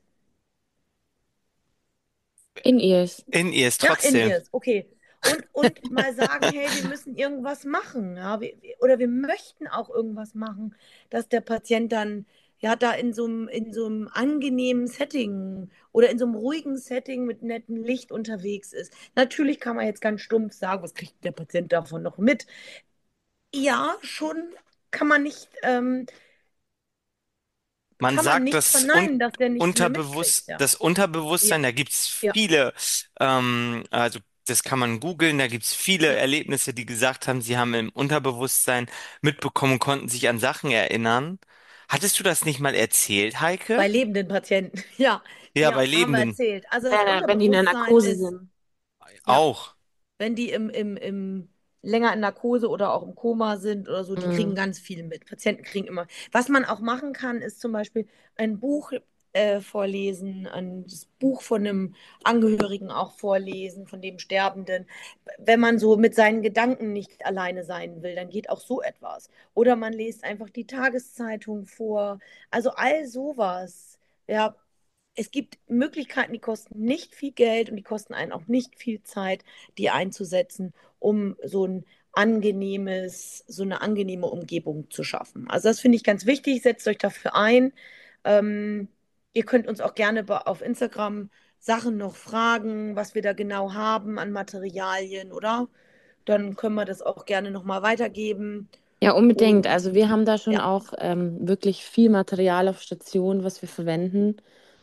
Speaker 3: In-Ears.
Speaker 2: In ihr ist
Speaker 1: Ja,
Speaker 2: trotzdem.
Speaker 1: In-Ears, okay. Und, und mal sagen, hey, wir müssen irgendwas machen, ja, wir, wir- oder wir möchten auch irgendwas machen, dass der Patient dann ja da in so einem, in so einem angenehmen Setting oder in so einem ruhigen Setting mit nettem Licht unterwegs ist. Natürlich kann man jetzt ganz stumpf sagen, was kriegt der Patient davon noch mit? Ja, schon kann man nicht, ähm,
Speaker 2: Man
Speaker 1: kann man
Speaker 2: sagt,
Speaker 1: nicht
Speaker 2: das Un
Speaker 1: verneinen, dass der nichts mehr mitkriegt,
Speaker 2: Unterbewusst,
Speaker 1: ja.
Speaker 2: das
Speaker 1: Ja,
Speaker 2: Unterbewusstsein, da gibt's
Speaker 1: ja,
Speaker 2: viele, ähm, also das kann man googeln, da gibt's viele
Speaker 1: ja.
Speaker 2: Erlebnisse, die gesagt haben, sie haben im Unterbewusstsein mitbekommen, konnten sich an Sachen erinnern. Hattest du das nicht mal erzählt, Heike?
Speaker 1: Bei lebenden Patienten, ja,
Speaker 2: Ja, bei
Speaker 1: ja, haben wir
Speaker 2: Lebenden
Speaker 1: erzählt. Also das
Speaker 3: Äh, wenn die in der
Speaker 1: Unterbewusstsein
Speaker 3: Narkose
Speaker 1: ist,
Speaker 3: sind.
Speaker 1: ja,
Speaker 2: auch.
Speaker 1: wenn die im, im, im länger in Narkose oder auch im Koma sind oder so, die kriegen
Speaker 3: Mhm.
Speaker 1: ganz viel mit. Patienten kriegen immer. Was man auch machen kann, ist zum Beispiel ein Buch äh, vorlesen, ein das Buch von einem Angehörigen auch vorlesen, von dem Sterbenden. Wenn man so mit seinen Gedanken nicht alleine sein will, dann geht auch so etwas. Oder man liest einfach die Tageszeitung vor. Also all sowas. Ja, es gibt Möglichkeiten, die kosten nicht viel Geld und die kosten einen auch nicht viel Zeit, die einzusetzen, um so ein angenehmes, so eine angenehme Umgebung zu schaffen. Also das finde ich ganz wichtig. Setzt euch dafür ein. Ähm, Ihr könnt uns auch gerne auf Instagram Sachen noch fragen, was wir da genau haben an Materialien, oder? Dann können wir das auch gerne nochmal weitergeben.
Speaker 3: Ja, unbedingt.
Speaker 1: Und
Speaker 3: Also wir haben da schon
Speaker 1: ja,
Speaker 3: auch ähm, wirklich viel Material auf Station, was wir verwenden.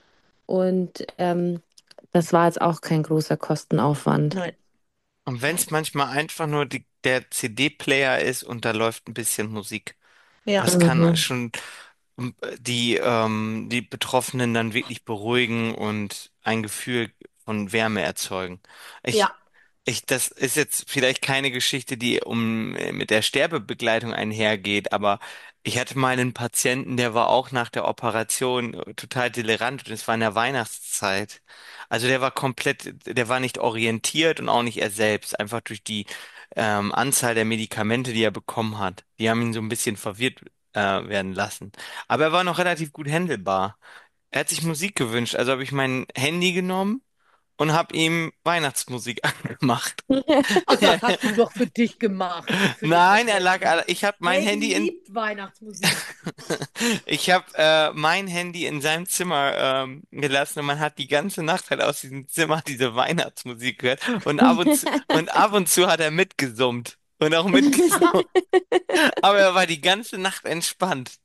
Speaker 3: Und ähm, das war jetzt auch kein großer Kostenaufwand.
Speaker 1: nein,
Speaker 2: Und wenn
Speaker 1: nein.
Speaker 2: es manchmal einfach nur die, der C D-Player ist und da läuft ein bisschen Musik,
Speaker 1: Ja,
Speaker 2: das kann
Speaker 3: Mhm.
Speaker 2: schon ähm, die, ähm, die Betroffenen dann wirklich beruhigen und ein Gefühl von Wärme erzeugen. Ich,
Speaker 1: ja.
Speaker 2: ich, das ist jetzt vielleicht keine Geschichte, die um äh, mit der Sterbebegleitung einhergeht, aber ich hatte mal einen Patienten, der war auch nach der Operation äh, total delirant und es war in der Weihnachtszeit. Also der war komplett, der war nicht orientiert und auch nicht er selbst, einfach durch die ähm, Anzahl der Medikamente, die er bekommen hat. Die haben ihn so ein bisschen verwirrt äh, werden lassen. Aber er war noch relativ gut handelbar. Er hat sich Musik gewünscht, also habe ich mein Handy genommen und habe ihm Weihnachtsmusik angemacht.
Speaker 1: Ach, das hast du doch für dich gemacht, nicht für den
Speaker 2: Nein, er lag,
Speaker 1: Patienten.
Speaker 2: ich habe mein
Speaker 1: Der
Speaker 2: Handy in,
Speaker 1: liebt Weihnachtsmusik.
Speaker 2: ich habe äh, mein Handy in seinem Zimmer ähm, gelassen und man hat die ganze Nacht halt aus diesem Zimmer diese Weihnachtsmusik gehört und ab und zu, und ab und zu hat er mitgesummt und auch mitgesungen. Aber er war die ganze Nacht entspannt.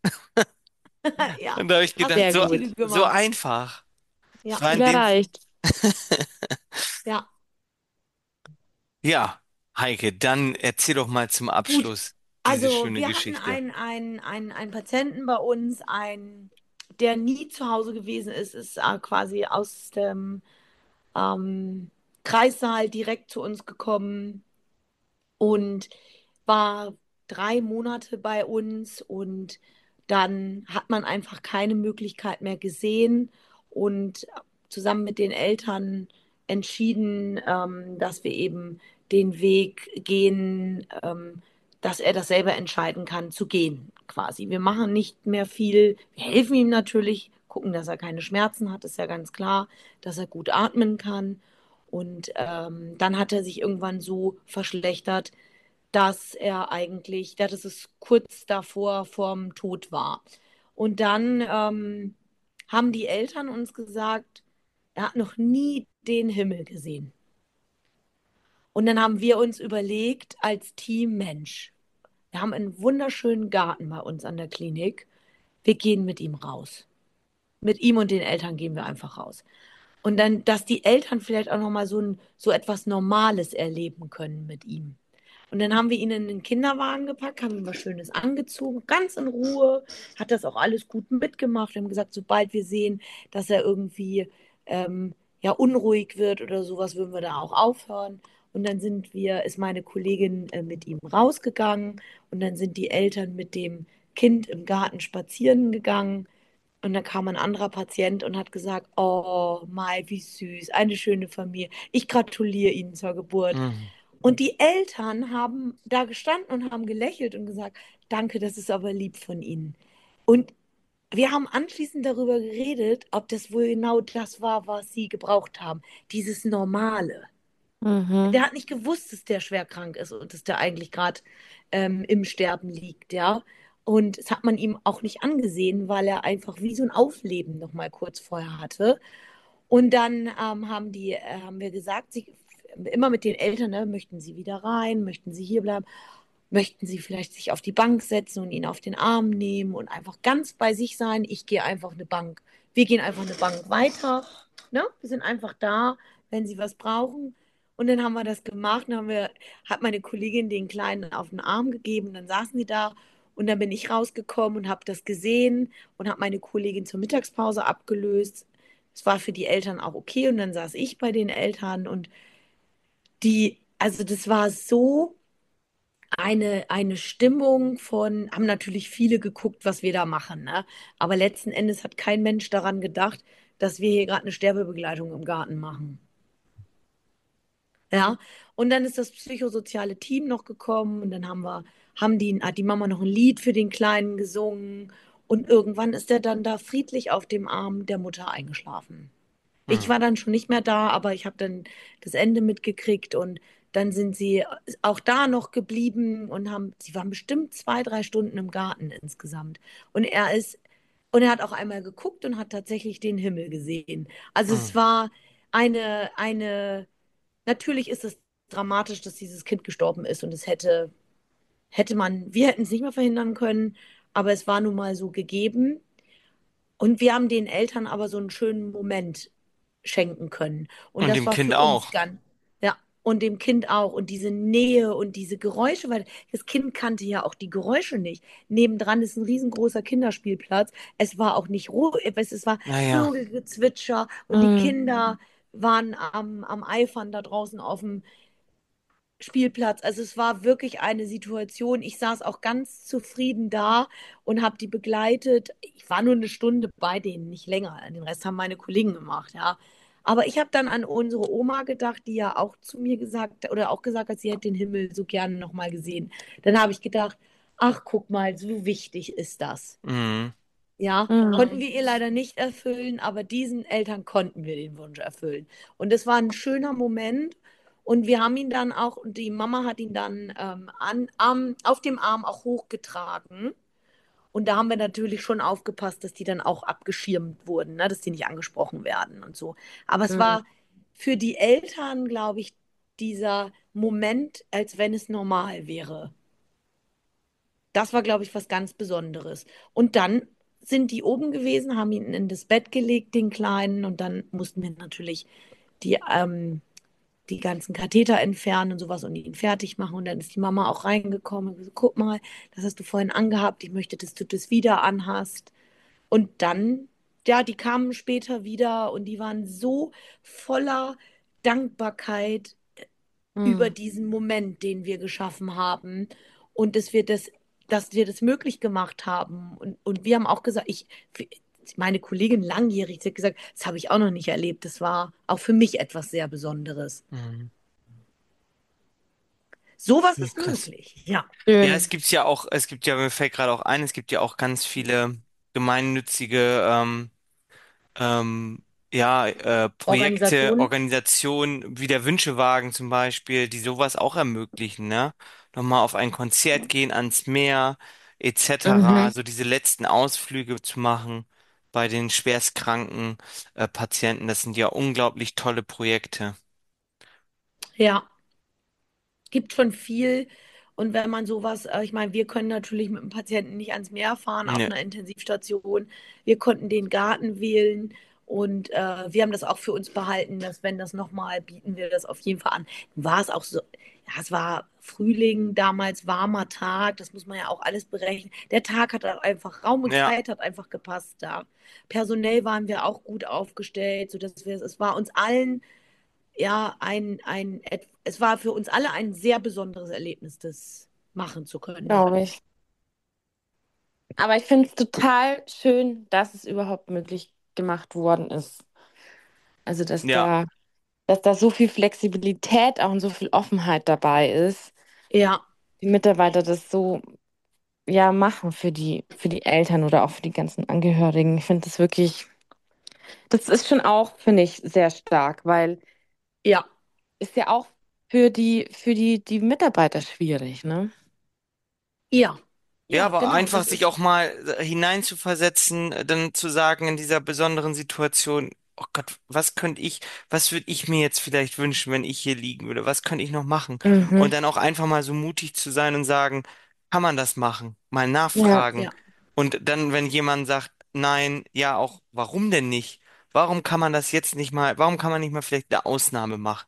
Speaker 1: Ja,
Speaker 2: Und da habe ich
Speaker 1: hast du
Speaker 2: gedacht,
Speaker 3: Sehr
Speaker 1: das
Speaker 2: so,
Speaker 1: Richtige
Speaker 3: gut.
Speaker 2: so
Speaker 1: gemacht.
Speaker 2: einfach. Es
Speaker 1: Ja,
Speaker 2: war
Speaker 3: Viel
Speaker 2: in dem,
Speaker 3: erreicht.
Speaker 1: ja.
Speaker 2: ja, Heike, dann erzähl doch mal zum
Speaker 1: Gut.
Speaker 2: Abschluss diese
Speaker 1: Also,
Speaker 2: schöne
Speaker 1: wir hatten
Speaker 2: Geschichte.
Speaker 1: einen, einen, einen, einen Patienten bei uns, ein, der nie zu Hause gewesen ist, ist äh, quasi aus dem ähm, Kreissaal direkt zu uns gekommen und war drei Monate bei uns und dann hat man einfach keine Möglichkeit mehr gesehen und zusammen mit den Eltern entschieden, ähm, dass wir eben den Weg gehen, ähm, dass er das selber entscheiden kann, zu gehen, quasi. Wir machen nicht mehr viel. Wir helfen ihm natürlich, gucken, dass er keine Schmerzen hat, ist ja ganz klar, dass er gut atmen kann. Und ähm, dann hat er sich irgendwann so verschlechtert, dass er eigentlich, dass es kurz davor vorm Tod war. Und dann ähm, haben die Eltern uns gesagt, er hat noch nie den Himmel gesehen. Und dann haben wir uns überlegt, als Team Mensch, wir haben einen wunderschönen Garten bei uns an der Klinik. Wir gehen mit ihm raus. Mit ihm und den Eltern gehen wir einfach raus. Und dann, dass die Eltern vielleicht auch noch mal so ein, so etwas Normales erleben können mit ihm. Und dann haben wir ihn in den Kinderwagen gepackt, haben ihm was Schönes angezogen, ganz in Ruhe, hat das auch alles gut mitgemacht. Wir haben gesagt, sobald wir sehen, dass er irgendwie ähm, ja, unruhig wird oder sowas, würden wir da auch aufhören. Und dann sind wir, ist meine Kollegin äh, mit ihm rausgegangen und dann sind die Eltern mit dem Kind im Garten spazieren gegangen Und dann kam ein anderer Patient und hat gesagt, oh, Mai, wie süß, eine schöne Familie. Ich gratuliere Ihnen zur Geburt.
Speaker 2: Mhm.
Speaker 1: Und die Eltern haben da gestanden und haben gelächelt und gesagt, danke, das ist aber lieb von Ihnen. Und wir haben anschließend darüber geredet, ob das wohl genau das war, was sie gebraucht haben. Dieses Normale.
Speaker 3: Mhm.
Speaker 1: Der hat nicht gewusst, dass der schwer krank ist und dass der eigentlich gerade ähm, im Sterben liegt, ja. Und das hat man ihm auch nicht angesehen, weil er einfach wie so ein Aufleben noch mal kurz vorher hatte. Und dann ähm, haben die, äh, haben wir gesagt, sie, immer mit den Eltern, ne, möchten sie wieder rein, möchten sie hier bleiben, möchten sie vielleicht sich auf die Bank setzen und ihn auf den Arm nehmen und einfach ganz bei sich sein. Ich gehe einfach eine Bank. Wir gehen einfach eine Bank weiter. Ne? Wir sind einfach da, wenn sie was brauchen. Und dann haben wir das gemacht. Dann haben wir, hat meine Kollegin den Kleinen auf den Arm gegeben. Dann saßen die da. Und dann bin ich rausgekommen und habe das gesehen und habe meine Kollegin zur Mittagspause abgelöst. Es war für die Eltern auch okay. Und dann saß ich bei den Eltern und die, also das war so eine, eine Stimmung von, haben natürlich viele geguckt, was wir da machen, ne? Aber letzten Endes hat kein Mensch daran gedacht, dass wir hier gerade eine Sterbebegleitung im Garten machen. Ja, und dann ist das psychosoziale Team noch gekommen und dann haben wir, haben die, hat die Mama noch ein Lied für den Kleinen gesungen und irgendwann ist er dann da friedlich auf dem Arm der Mutter eingeschlafen. Ich
Speaker 2: Mhm.
Speaker 1: war dann schon nicht mehr da, aber ich habe dann das Ende mitgekriegt und dann sind sie auch da noch geblieben und haben, sie waren bestimmt zwei, drei Stunden im Garten insgesamt. Und er ist, und er hat auch einmal geguckt und hat tatsächlich den Himmel gesehen. Also es
Speaker 2: Mhm.
Speaker 1: war eine, eine, natürlich ist es dramatisch, dass dieses Kind gestorben ist und es hätte, hätte man, wir hätten es nicht mehr verhindern können, aber es war nun mal so gegeben. Und wir haben den Eltern aber so einen schönen Moment schenken können. Und
Speaker 2: Und
Speaker 1: das
Speaker 2: dem
Speaker 1: war
Speaker 2: Kind
Speaker 1: für uns
Speaker 2: auch.
Speaker 1: ganz, ja, und dem Kind auch. Und diese Nähe und diese Geräusche, weil das Kind kannte ja auch die Geräusche nicht. Nebendran ist ein riesengroßer Kinderspielplatz. Es war auch nicht ruhig, es war
Speaker 2: Naja.
Speaker 1: Vogelgezwitscher und die
Speaker 3: Mhm.
Speaker 1: Kinder waren am, am Eifern da draußen auf dem Spielplatz. Also es war wirklich eine Situation. Ich saß auch ganz zufrieden da und habe die begleitet. Ich war nur eine Stunde bei denen, nicht länger. Den Rest haben meine Kollegen gemacht, ja. Aber ich habe dann an unsere Oma gedacht, die ja auch zu mir gesagt oder auch gesagt hat, sie hätte den Himmel so gerne noch mal gesehen. Dann habe ich gedacht, ach, guck mal, so wichtig ist das.
Speaker 2: Mhm.
Speaker 1: Ja, konnten
Speaker 3: Mhm.
Speaker 1: wir ihr leider nicht erfüllen, aber diesen Eltern konnten wir den Wunsch erfüllen. Und es war ein schöner Moment. Und wir haben ihn dann auch, und die Mama hat ihn dann ähm, an, am, auf dem Arm auch hochgetragen. Und da haben wir natürlich schon aufgepasst, dass die dann auch abgeschirmt wurden, ne? Dass die nicht angesprochen werden und so. Aber es
Speaker 3: Mhm.
Speaker 1: war für die Eltern, glaube ich, dieser Moment, als wenn es normal wäre. Das war, glaube ich, was ganz Besonderes. Und dann sind die oben gewesen, haben ihn in das Bett gelegt, den Kleinen, und dann mussten wir natürlich die, ähm, die ganzen Katheter entfernen und sowas und ihn fertig machen. Und dann ist die Mama auch reingekommen und gesagt, guck mal, das hast du vorhin angehabt, ich möchte, dass du das wieder anhast. Und dann, ja, die kamen später wieder und die waren so voller Dankbarkeit über
Speaker 3: Mhm.
Speaker 1: diesen Moment, den wir geschaffen haben und dass wir das, dass wir das möglich gemacht haben. Und, und wir haben auch gesagt, ich, meine Kollegin langjährig, sie hat gesagt, das habe ich auch noch nicht erlebt. Das war auch für mich etwas sehr Besonderes.
Speaker 2: Mhm.
Speaker 1: Sowas
Speaker 2: Ja,
Speaker 1: ist
Speaker 2: krass.
Speaker 1: möglich, ja.
Speaker 2: Ja, es
Speaker 3: Schön.
Speaker 2: gibt ja auch, es gibt ja, mir fällt gerade auch ein, es gibt ja auch ganz viele gemeinnützige ähm, ähm, ja, äh, Projekte,
Speaker 1: Organisation,
Speaker 2: Organisationen wie der Wünschewagen zum Beispiel, die sowas auch ermöglichen, ne? Nochmal auf ein Konzert gehen, ans Meer, et cetera.
Speaker 3: Mhm.
Speaker 2: So diese letzten Ausflüge zu machen bei den schwerstkranken äh, Patienten, das sind ja unglaublich tolle Projekte.
Speaker 1: ja. Gibt schon viel. Und wenn man sowas, äh, ich meine, wir können natürlich mit dem Patienten nicht ans Meer fahren auf
Speaker 2: Ne,
Speaker 1: einer Intensivstation. Wir konnten den Garten wählen und äh, wir haben das auch für uns behalten, dass wenn das nochmal, bieten wir das auf jeden Fall an. War es auch so, ja, es war Frühling, damals warmer Tag, das muss man ja auch alles berechnen. Der Tag hat auch einfach, Raum und
Speaker 2: ja,
Speaker 1: Zeit hat einfach gepasst da. Personell waren wir auch gut aufgestellt, sodass wir, es war uns allen ja, ein, ein, et- es war für uns alle ein sehr besonderes Erlebnis, das machen zu können.
Speaker 3: Glaube ich. Aber ich finde es total schön, dass es überhaupt möglich gemacht worden ist. Also, dass
Speaker 2: Ja,
Speaker 3: da, dass da so viel Flexibilität auch und so viel Offenheit dabei ist,
Speaker 1: Ja,
Speaker 3: die Mitarbeiter das so ja machen für die, für die Eltern oder auch für die ganzen Angehörigen. Ich finde das wirklich, das ist schon auch, finde ich, sehr stark, weil
Speaker 1: ja,
Speaker 3: ist ja auch für die, für die, die Mitarbeiter schwierig, ne?
Speaker 1: ja,
Speaker 2: ja,
Speaker 1: ja,
Speaker 2: aber
Speaker 1: genau.
Speaker 2: einfach
Speaker 1: Das
Speaker 2: sich
Speaker 1: ist,
Speaker 2: auch mal äh, hineinzuversetzen, äh, dann zu sagen in dieser besonderen Situation, oh Gott, was könnte ich, was würde ich mir jetzt vielleicht wünschen, wenn ich hier liegen würde? Was könnte ich noch machen? Und
Speaker 3: Mhm.
Speaker 2: dann auch einfach mal so mutig zu sein und sagen, kann man das machen? Mal
Speaker 3: Ja.
Speaker 2: nachfragen.
Speaker 1: ja,
Speaker 2: Und dann, wenn jemand sagt, nein, ja, auch, warum denn nicht? Warum kann man das jetzt nicht mal, warum kann man nicht mal vielleicht eine Ausnahme machen?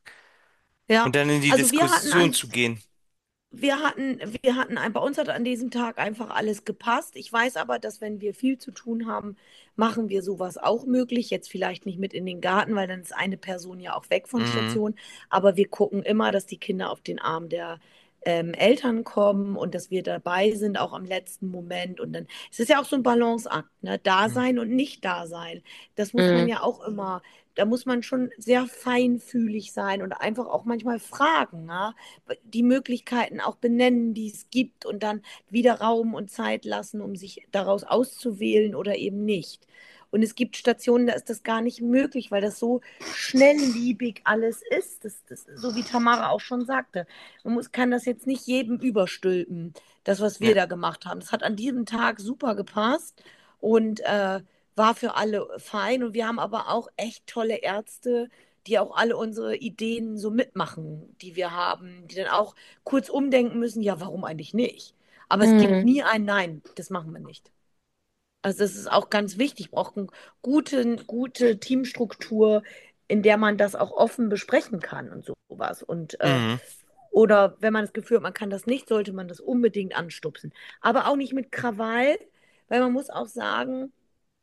Speaker 2: Und
Speaker 1: ja.
Speaker 2: dann in die
Speaker 1: Also wir hatten
Speaker 2: Diskussion
Speaker 1: an,
Speaker 2: zu gehen.
Speaker 1: Wir hatten, wir hatten ein, bei uns hat an diesem Tag einfach alles gepasst. Ich weiß aber, dass wenn wir viel zu tun haben, machen wir sowas auch möglich. Jetzt vielleicht nicht mit in den Garten, weil dann ist eine Person ja auch weg von
Speaker 2: Mhm.
Speaker 1: Station. Aber wir gucken immer, dass die Kinder auf den Arm der ähm, Eltern kommen und dass wir dabei sind, auch am letzten Moment. Und dann, es ist ja auch so ein Balanceakt, ne? Da
Speaker 2: Mhm.
Speaker 1: sein und nicht da sein. Das muss man
Speaker 3: Mhm.
Speaker 1: ja auch immer, da muss man schon sehr feinfühlig sein und einfach auch manchmal fragen, ne? Die Möglichkeiten auch benennen, die es gibt und dann wieder Raum und Zeit lassen, um sich daraus auszuwählen oder eben nicht. Und es gibt Stationen, da ist das gar nicht möglich, weil das so schnellliebig alles ist. Das, das, so wie Tamara auch schon sagte. Man muss, kann das jetzt nicht jedem überstülpen, das, was wir
Speaker 2: Ja.
Speaker 1: da gemacht haben. Das hat an diesem Tag super gepasst und äh, war für alle fein. Und wir haben aber auch echt tolle Ärzte, die auch alle unsere Ideen so mitmachen, die wir haben, die dann auch kurz umdenken müssen, ja, warum eigentlich nicht? Aber es gibt
Speaker 3: Mhm.
Speaker 1: nie ein Nein, das machen wir nicht. Also das ist auch ganz wichtig, braucht eine gute, gute Teamstruktur, in der man das auch offen besprechen kann und sowas. Und äh,
Speaker 2: Mhm.
Speaker 1: oder wenn man das Gefühl hat, man kann das nicht, sollte man das unbedingt anstupsen. Aber auch nicht mit Krawall, weil man muss auch sagen,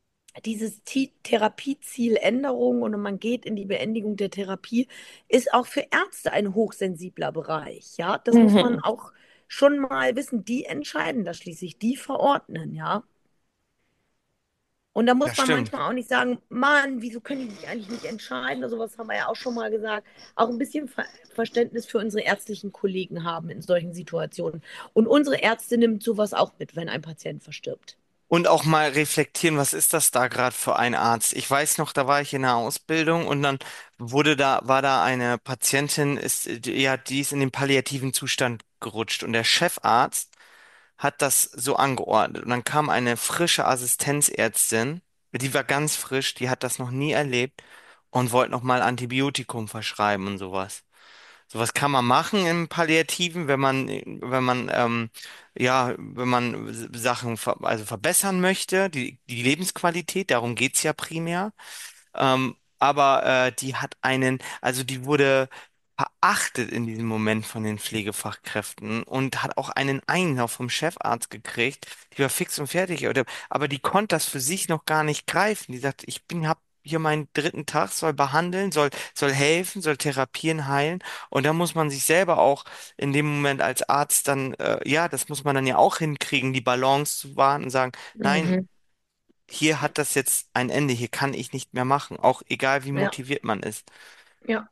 Speaker 1: dieses Thi- Therapiezieländerung und man geht in die Beendigung der Therapie, ist auch für Ärzte ein hochsensibler Bereich. Ja, das muss man
Speaker 3: Mhm.
Speaker 1: auch schon mal wissen. Die entscheiden das schließlich, die verordnen, ja. Und da muss
Speaker 2: Das
Speaker 1: man
Speaker 2: stimmt.
Speaker 1: manchmal auch nicht sagen, Mann, wieso können die sich eigentlich nicht entscheiden? Oder sowas haben wir ja auch schon mal gesagt. Auch ein bisschen Ver Verständnis für unsere ärztlichen Kollegen haben in solchen Situationen. Und unsere Ärzte nimmt sowas auch mit, wenn ein Patient verstirbt.
Speaker 2: Und auch mal reflektieren, was ist das da gerade für ein Arzt? Ich weiß noch, da war ich in der Ausbildung und dann wurde da, war da eine Patientin, ist, ja, die ist in den palliativen Zustand gerutscht und der Chefarzt hat das so angeordnet. Und dann kam eine frische Assistenzärztin, die war ganz frisch, die hat das noch nie erlebt und wollte noch mal Antibiotikum verschreiben und sowas. Sowas kann man machen im Palliativen, wenn man, wenn man, ähm, ja, wenn man Sachen ver also verbessern möchte, die, die Lebensqualität, darum geht's ja primär. Ähm, aber äh, die hat einen, also die wurde verachtet in diesem Moment von den Pflegefachkräften und hat auch einen Einlauf vom Chefarzt gekriegt. Die war fix und fertig, oder, aber die konnte das für sich noch gar nicht greifen. Die sagt, ich bin, hab hier meinen dritten Tag, soll behandeln, soll, soll helfen, soll therapieren, heilen. Und da muss man sich selber auch in dem Moment als Arzt dann, äh, ja, das muss man dann ja auch hinkriegen, die Balance zu wahren und sagen, nein,
Speaker 3: Mhm.
Speaker 2: hier hat das jetzt ein Ende, hier kann ich nicht mehr machen, auch egal wie
Speaker 1: Ja,
Speaker 2: motiviert man ist.
Speaker 1: ja.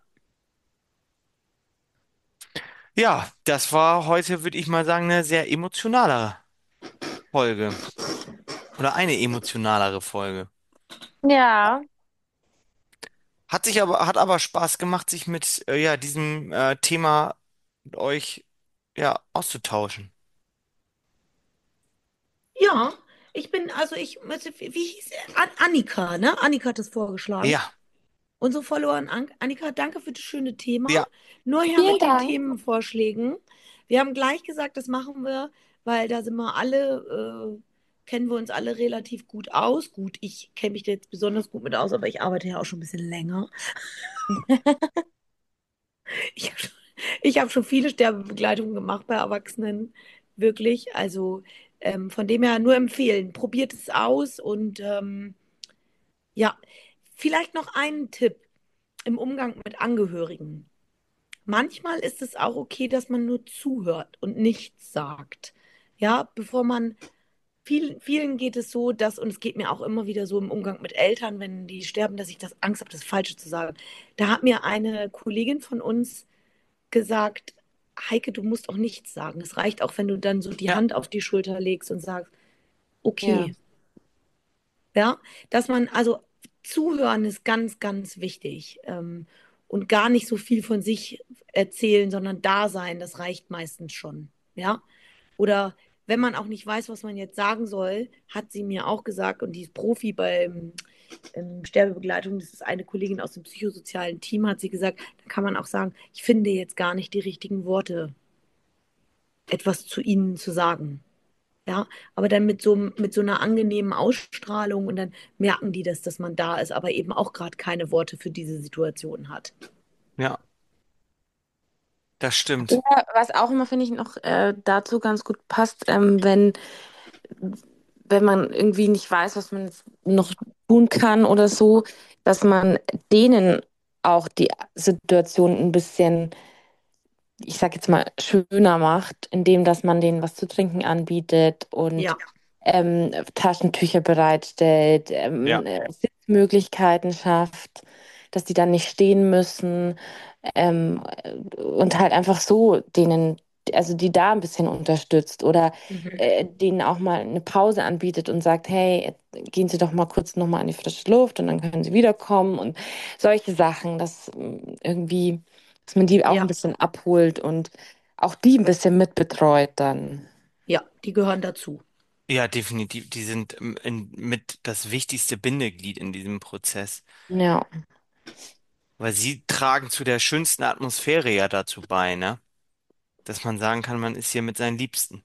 Speaker 2: Ja, das war heute, würde ich mal sagen, eine sehr emotionale Folge oder eine emotionalere Folge.
Speaker 3: Ja,
Speaker 2: Hat sich aber, hat aber Spaß gemacht, sich mit äh, ja, diesem äh, Thema mit euch ja, auszutauschen.
Speaker 1: Ja, ich bin, also ich, wie hieß er? An Annika, ne? Annika hat das vorgeschlagen.
Speaker 2: Ja,
Speaker 1: Unsere Followerin An Annika, danke für das schöne Thema.
Speaker 2: ja,
Speaker 1: Nur her
Speaker 3: vielen
Speaker 1: mit den
Speaker 3: Dank.
Speaker 1: Themenvorschlägen. Wir haben gleich gesagt, das machen wir, weil da sind wir alle, äh, kennen wir uns alle relativ gut aus. Gut, ich kenne mich da jetzt besonders gut mit aus, aber ich arbeite ja auch schon ein bisschen länger. Ich habe schon, ich hab schon viele Sterbebegleitungen gemacht bei Erwachsenen, wirklich. Also ähm, von dem her nur empfehlen. Probiert es aus und ähm, ja, vielleicht noch einen Tipp im Umgang mit Angehörigen. Manchmal ist es auch okay, dass man nur zuhört und nichts sagt. Ja, bevor man vielen, vielen geht es so, dass, und es geht mir auch immer wieder so im Umgang mit Eltern, wenn die sterben, dass ich das Angst habe, das Falsche zu sagen. Da hat mir eine Kollegin von uns gesagt, Heike, du musst auch nichts sagen. Es reicht auch, wenn du dann so die
Speaker 2: Ja,
Speaker 1: Hand auf die Schulter legst und sagst,
Speaker 3: Ja.
Speaker 1: okay, ja, dass man, also zuhören ist ganz, ganz wichtig. Ähm, und gar nicht so viel von sich erzählen, sondern da sein, das reicht meistens schon. Ja. Oder wenn man auch nicht weiß, was man jetzt sagen soll, hat sie mir auch gesagt, und die ist Profi beim ähm, Sterbebegleitung, das ist eine Kollegin aus dem psychosozialen Team, hat sie gesagt, da kann man auch sagen, ich finde jetzt gar nicht die richtigen Worte, etwas zu ihnen zu sagen. Ja, aber dann mit so, mit so einer angenehmen Ausstrahlung und dann merken die das, dass man da ist, aber eben auch gerade keine Worte für diese Situation hat.
Speaker 2: ja, das
Speaker 3: Ja,
Speaker 2: stimmt.
Speaker 3: was auch immer, finde ich, noch äh, dazu ganz gut passt, ähm, wenn, wenn man irgendwie nicht weiß, was man jetzt noch tun kann oder so, dass man denen auch die Situation ein bisschen, ich sag jetzt mal, schöner macht, indem dass man denen was zu trinken anbietet und
Speaker 1: Ja,
Speaker 3: ähm, Taschentücher bereitstellt,
Speaker 2: Ja,
Speaker 3: ähm, äh, Sitzmöglichkeiten schafft, dass die dann nicht stehen müssen, ähm, und halt einfach so denen, also die da ein bisschen unterstützt oder
Speaker 1: mhm.
Speaker 3: äh, denen auch mal eine Pause anbietet und sagt, hey, gehen Sie doch mal kurz noch mal an die frische Luft und dann können Sie wiederkommen und solche Sachen, dass ähm, irgendwie, dass man die auch ein
Speaker 1: Ja,
Speaker 3: bisschen abholt und auch die ein bisschen mitbetreut dann.
Speaker 1: ja, die gehören dazu.
Speaker 2: ja, definitiv. Die sind ähm, in, mit das wichtigste Bindeglied in diesem Prozess,
Speaker 3: Ja.
Speaker 2: weil sie tragen zu der schönsten Atmosphäre ja dazu bei, ne? Dass man sagen kann, man ist hier mit seinen Liebsten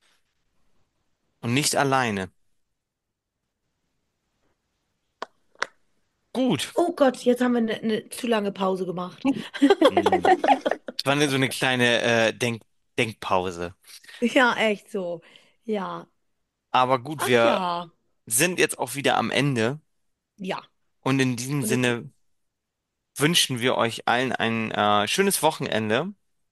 Speaker 2: und nicht alleine. Gut.
Speaker 1: Oh Gott, jetzt haben wir eine, eine zu lange Pause gemacht.
Speaker 2: Hm. Es war eine, so eine kleine äh, Denk Denkpause.
Speaker 1: Ja, echt so. Ja.
Speaker 2: Aber gut,
Speaker 1: Ach
Speaker 2: wir
Speaker 1: ja.
Speaker 2: sind jetzt auch wieder am Ende
Speaker 1: Ja.
Speaker 2: und in diesem
Speaker 1: Und es,
Speaker 2: Sinne wünschen wir euch allen ein äh, schönes Wochenende.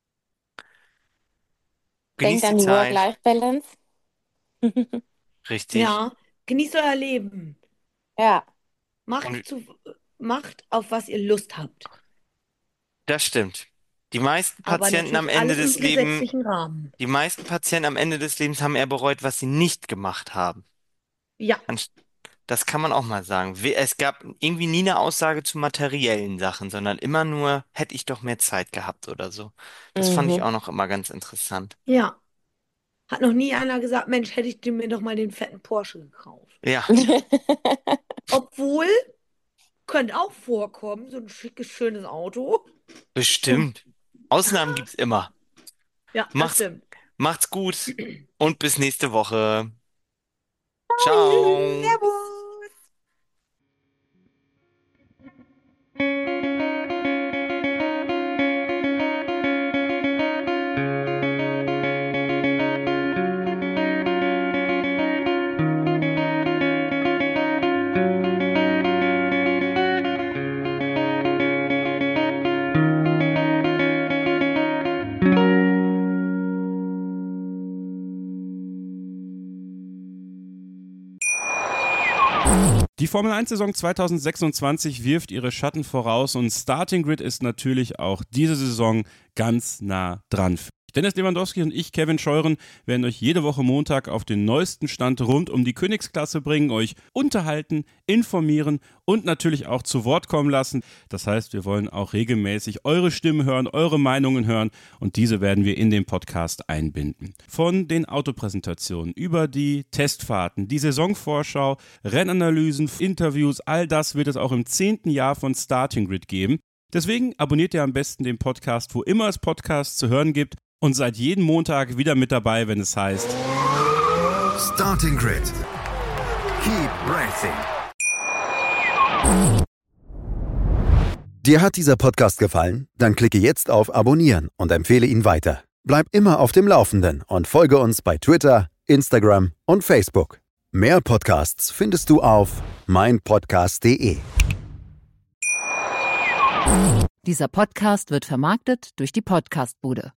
Speaker 3: Denkt
Speaker 2: Genießt die
Speaker 3: an die
Speaker 2: Zeit,
Speaker 3: Work-Life-Balance.
Speaker 2: richtig.
Speaker 1: ja, genießt euer Leben.
Speaker 3: Ja.
Speaker 1: Macht
Speaker 2: Und
Speaker 1: zu, macht auf was ihr Lust habt.
Speaker 2: das stimmt. Die meisten
Speaker 1: Aber
Speaker 2: Patienten am
Speaker 1: natürlich
Speaker 2: Ende
Speaker 1: alles im
Speaker 2: des Lebens,
Speaker 1: gesetzlichen Rahmen.
Speaker 2: die meisten Patienten am Ende des Lebens haben eher bereut, was sie nicht gemacht haben.
Speaker 1: Ja.
Speaker 2: Anst- Das kann man auch mal sagen. We- Es gab irgendwie nie eine Aussage zu materiellen Sachen, sondern immer nur, hätte ich doch mehr Zeit gehabt oder so. Das fand ich
Speaker 3: Mhm.
Speaker 2: auch noch immer ganz interessant.
Speaker 1: Ja. Hat noch nie einer gesagt, Mensch, hätte ich mir doch mal den fetten Porsche gekauft.
Speaker 2: Ja,
Speaker 1: Obwohl, könnte auch vorkommen, so ein schickes, schönes Auto.
Speaker 2: bestimmt. Ausnahmen gibt's immer.
Speaker 1: Ja, das
Speaker 2: Macht's,
Speaker 1: stimmt.
Speaker 2: macht's gut und bis nächste Woche. Ciao.
Speaker 1: Servus.
Speaker 4: Die Formel eins-Saison zwanzig sechsundzwanzig wirft ihre Schatten voraus und Starting Grid ist natürlich auch diese Saison ganz nah dran. Dennis Lewandowski und ich, Kevin Scheuren, werden euch jede Woche Montag auf den neuesten Stand rund um die Königsklasse bringen, euch unterhalten, informieren und natürlich auch zu Wort kommen lassen. Das heißt, wir wollen auch regelmäßig eure Stimmen hören, eure Meinungen hören und diese werden wir in den Podcast einbinden. Von den Autopräsentationen über die Testfahrten, die Saisonvorschau, Rennanalysen, Interviews, all das wird es auch im zehnten Jahr von Starting Grid geben. Deswegen abonniert ihr am besten den Podcast, wo immer es Podcasts zu hören gibt. Und seid jeden Montag wieder mit dabei, wenn es heißt
Speaker 5: Starting Grid. Keep racing. Dir hat dieser Podcast gefallen? Dann klicke jetzt auf Abonnieren und empfehle ihn weiter. Bleib immer auf dem Laufenden und folge uns bei Twitter, Instagram und Facebook. Mehr Podcasts findest du auf meinpodcast punkt de.
Speaker 6: Dieser Podcast wird vermarktet durch die Podcastbude.